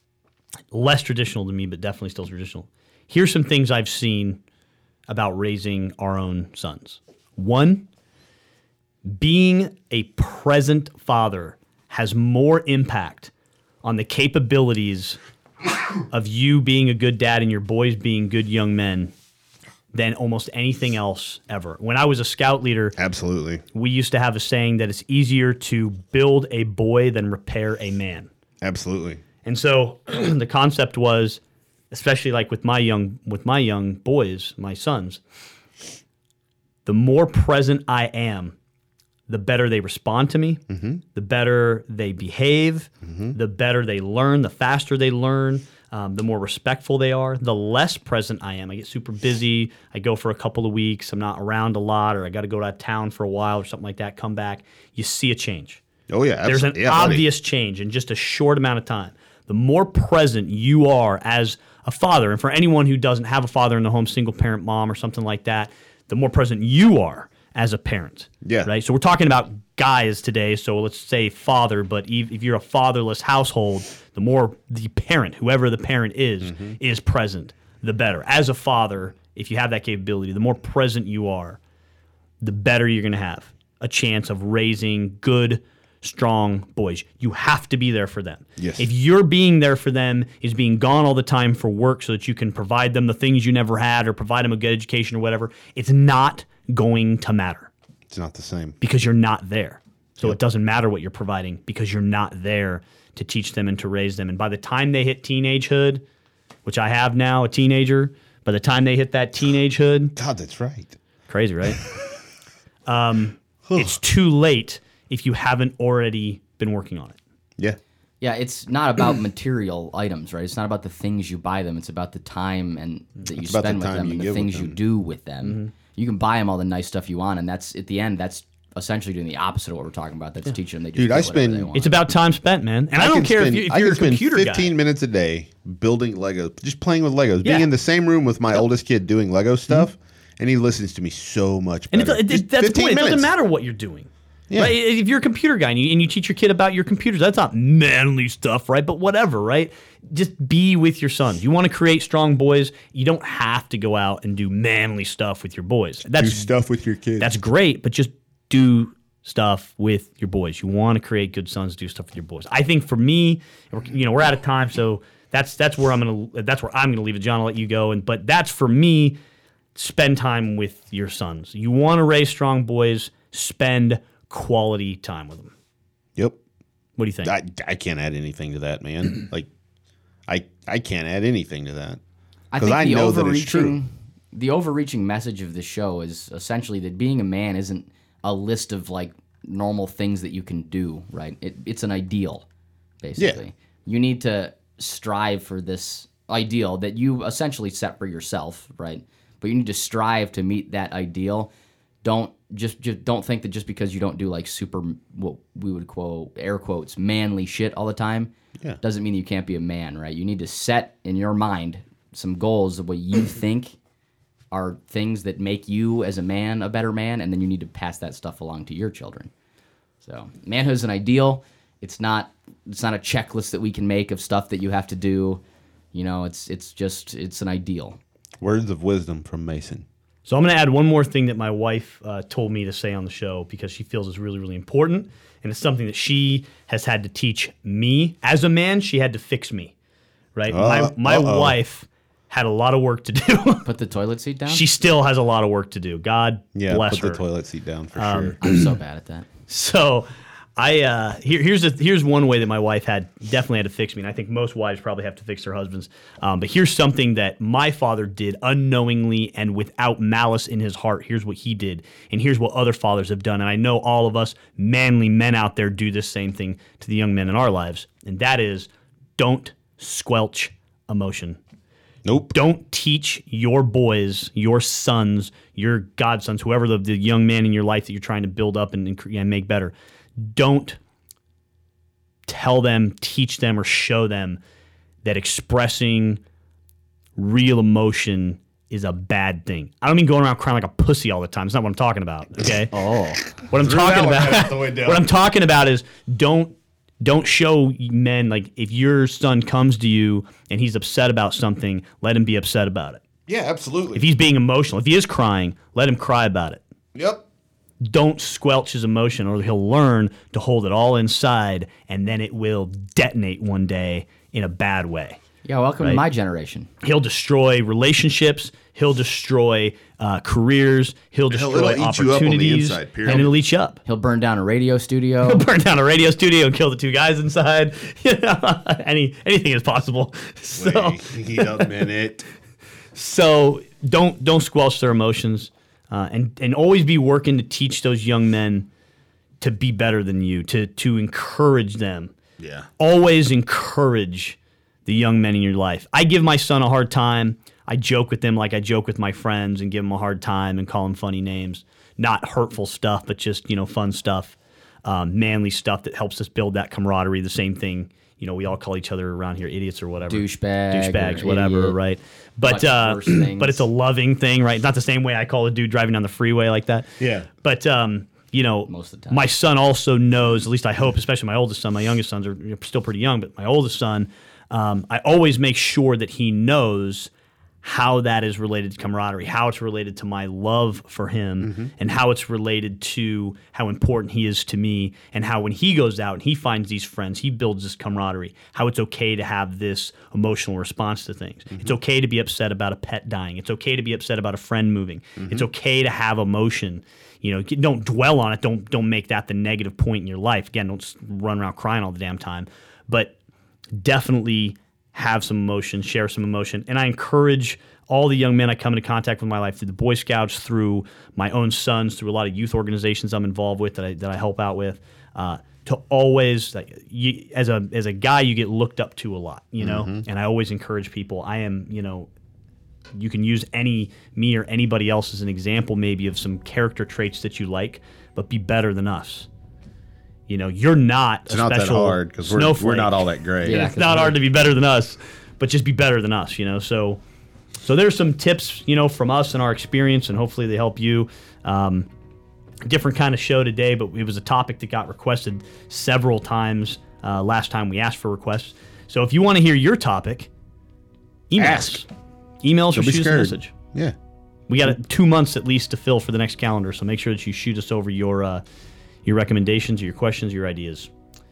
A: less traditional than me, but definitely still traditional. Here's some things I've seen about raising our own sons. One, being a present father has more impact on the capabilities of you being a good dad and your boys being good young men than almost anything else ever. When I was a scout leader,
B: Absolutely.
A: we used to have a saying that it's easier to build a boy than repair a man.
B: Absolutely.
A: And so the concept was, especially like with my young with my young boys, my sons, the more present I am, the better they respond to me,
B: Mm-hmm.
A: the better they behave, the better they learn, the faster they learn, um, the more respectful they are. The less present I am, I get super busy, I go for a couple of weeks, I'm not around a lot, or I got to go out of town for a while or something like that, come back, you see a change.
B: Oh yeah.
A: There's an
B: absolutely. Yeah, buddy.
A: obvious change in just a short amount of time. The more present you are as a father, and for anyone who doesn't have a father in the home, single parent mom or something like that, the more present you are as a parent.
B: Yeah.
A: Right. So we're talking about guys today. So let's say father, but if if you're a fatherless household, the more the parent, whoever the parent is,
B: Mm-hmm.
A: is present, the better. As a father, if you have that capability, the more present you are, the better you're going to have a chance of raising good, strong boys. You have to be there for them.
B: Yes.
A: If you're being there for them is being gone all the time for work so that you can provide them the things you never had or provide them a good education or whatever, it's not going to matter
B: It's not the same.
A: because you're not there. So
B: Yep.
A: it doesn't matter what you're providing because you're not there to teach them and to raise them. And by the time they hit teenagehood, which I have now, a teenager, by the time they hit that teenagehood,
B: God, that's right.
A: crazy, right? um, it's too late if you haven't already been working on it.
B: Yeah.
C: Yeah, it's not about material items, right? It's not about the things you buy them. It's about the time and that you
B: It's about the
C: spend with
B: time
C: them
B: you
C: and the
B: give with
C: things you
B: them.
C: do with them.
A: Mm-hmm.
C: You can buy them all the nice stuff you want, and that's at the end. That's essentially doing the opposite of what we're talking about. That's teaching them they just
B: Dude,
C: get
B: I
C: whatever
B: spend-
C: they want.
A: It's about time spent, man. And I, don't
B: can
A: care
B: spend,
A: if, you, if
B: I
A: you're a
B: can spend
A: computer
B: fifteen
A: guy.
B: minutes a day building Legos, just playing with Legos, being
A: Yeah.
B: in the same room with my oldest kid doing Lego stuff, and he listens to me so much
A: And
B: better.
A: it, it,
B: Just
A: that's the
B: fifteen
A: point. It doesn't
B: minutes.
A: matter what you're doing.
B: Yeah.
A: Right? If you're a computer guy and you, and you teach your kid about your computers, that's not manly stuff, right? But whatever, right? Just be with your sons. You want to create strong boys. You don't have to go out and do manly stuff with your boys.
B: Do
A: That's
B: stuff with your kids.
A: that's great, but just do stuff with your boys. You want to create good sons, do stuff with your boys. I think for me, we're- you know, we're out of time, so that's that's where I'm gonna that's where I'm gonna leave it. John, I'll let you go. And but that's for me. Spend time with your sons. You want to raise strong boys. Spend quality time with them.
B: Yep.
A: What do you think?
B: I, I can't add anything to that, man. like, I I can't add anything to that.
C: I
B: 'Cause
C: think
B: I
C: the
B: know that it's true.
C: overreaching, the overreaching message of the show is essentially that being a man isn't a list of like normal things that you can do, right? It, it's an ideal, basically. You need to strive for this ideal that you essentially set for yourself, right? But you need to strive to meet that ideal. Don't just just don't think that just because you don't do like super what we would quote air quotes manly shit all the time
B: Yeah.
C: doesn't mean you can't be a man, right? You need to set in your mind some goals of what you think are things that make you as a man a better man, and then you need to pass that stuff along to your children. So manhood is an ideal. It's not it's not a checklist that we can make of stuff that you have to do. You know, it's it's just it's an ideal.
B: Words of wisdom from Mason.
A: So I'm going to add one more thing that my wife uh, told me to say on the show because she feels is really, really important, and it's something that she has had to teach me. As a man, she had to fix me, right?
B: Uh,
A: my my
B: uh-oh.
A: wife had a lot of work to do.
C: Put the toilet seat down.
A: She still has a lot of work to do. God
B: Yeah,
A: bless
B: put
A: her.
B: the toilet seat down for
A: Um,
B: sure.
C: I'm so bad at that.
A: So I uh, here, here's a, here's one way that my wife had definitely had to fix me, and I think most wives probably have to fix their husbands. Um, but here's something that my father did unknowingly and without malice in his heart. Here's what he did, and here's what other fathers have done. And I know all of us manly men out there do this same thing to the young men in our lives, and that is don't squelch emotion.
B: Nope.
A: Don't teach your boys, your sons, your godsons, whoever the, the young man in your life that you're trying to build up and, and, cre- and make better. Don't tell them, teach them, or show them that expressing real emotion is a bad thing. I don't mean going around crying like a pussy all the time. It's not what I'm talking about. Okay.
C: Oh,
A: What I'm talking
B: one right
A: about.
B: the way down.
A: What I'm talking about is don't don't show men like if your son comes to you and he's upset about something, let him be upset about it.
B: Yeah, absolutely.
A: If he's being emotional, if he is crying, let him cry about it.
B: Yep.
A: Don't squelch his emotion, or he'll learn to hold it all inside, and then it will detonate one day in a bad way.
C: yeah. Welcome
A: Right.
C: to my generation.
A: He'll destroy relationships. He'll destroy uh, careers. He'll
B: It'll-
A: destroy
B: it'll eat you up on the
A: opportunities,
B: inside, period.
A: and it'll eat you up.
C: He'll burn down a radio studio.
A: Burn down a radio studio and kill the two guys inside. You know, any anything is possible. So.
B: Wait a minute.
A: So don't don't squelch their emotions, uh, and and always be working to teach those young men to be better than you, to to encourage them.
B: Yeah.
A: Always encourage the young men in your life. I give my son a hard time. I joke with him like I joke with my friends and give him a hard time and call him funny names. Not hurtful stuff, but just, you know, fun stuff, um, manly stuff that helps us build that camaraderie. The same thing, you know, we all call each other around here idiots or whatever.
C: Douchebag
A: Douchebags,
C: or
A: whatever,
C: idiot.
A: right? But
C: Much
A: uh,
C: worse things.
A: but it's a loving thing, right? Not the same way I call a dude driving down the freeway like that.
B: Yeah.
A: But um, you know,
C: Most of the time.
A: my son also knows, at least I hope, especially my oldest son, my youngest sons are still pretty young, but my oldest son, um, I always make sure that he knows how that is related to camaraderie, how it's related to my love for him, mm-hmm. and how it's related to how important he is to me, and how when he goes out and he finds these friends, he builds this camaraderie, how it's okay to have this emotional response to things. Mm-hmm. It's okay to be upset about a pet dying. It's okay to be upset about a friend moving. Mm-hmm. It's okay to have emotion. You know, don't dwell on it. Don't don't make that the negative point in your life. Again, don't just run around crying all the damn time. But definitely have some emotion, share some emotion. And I encourage all the young men I come into contact with in my life, through the Boy Scouts, through my own sons, through a lot of youth organizations I'm involved with that I, that I help out with, uh, to always, like, you, as a as a guy, you get looked up to a lot, you know? Mm-hmm. And I always encourage people. I am, you know, you can use any, me or anybody else as an example maybe of some character traits that you like, but be better than us. You know, you're not
B: it's
A: a
B: not
A: special
B: that hard because we're, we're not all that great.
C: Yeah,
A: it's not hard to be better than us, but just be better than us, you know? So so there's some tips, you know, from us and our experience, and hopefully they help you. Um, different kind of show today, but it was a topic that got requested several times uh, last time we asked for requests. So if you want to hear your topic, email
B: Ask.
A: us. Email us or
B: Don't be
A: shoot us a
B: scared.
A: message.
B: Yeah.
A: We got uh, two months at least to fill for the next calendar, so make sure that you shoot us over your uh, your recommendations, your questions, your ideas.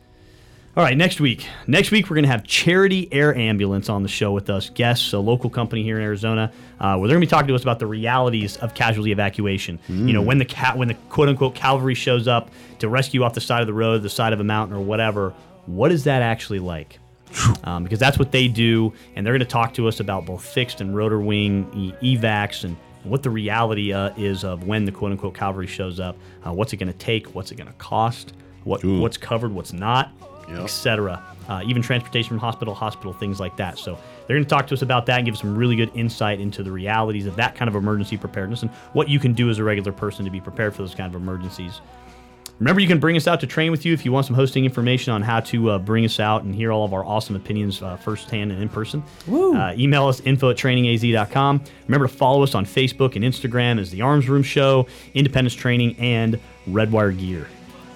A: All right, next week. Next week, we're going to have Charity Air Ambulance on the show with us, guests, a local company here in Arizona, uh, where they're going to be talking to us about the realities of casualty evacuation. Mm. You know, when the ca- when the quote-unquote cavalry shows up to rescue off the side of the road, the side of a mountain, or whatever, what is that actually like? Um, because that's what they do, and they're going to talk to us about both fixed and rotor wing e- evacs and what the reality uh, is of when the quote-unquote cavalry shows up. Uh, what's it going to take? What's it going to cost? What
B: Ooh.
A: What's covered? What's not?
B: Yep.
A: et cetera. Uh, even transportation from hospital to hospital, things like that. So they're going to talk to us about that and give us some really good insight into the realities of that kind of emergency preparedness and what you can do as a regular person to be prepared for those kind of emergencies. Remember, you can bring us out to train with you if you want some hosting information on how to uh, bring us out and hear all of our awesome opinions uh, firsthand and in person.
C: Woo.
A: Uh, email us, info at training a z dot com. Remember to follow us on Facebook and Instagram as The Arms Room Show, Independence Training, and Redwire Gear.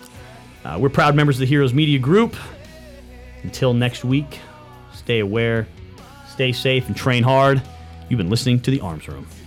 A: Uh, we're proud members of the Heroes Media Group. Until next week, stay aware, stay safe, and train hard. You've been listening to The Arms Room.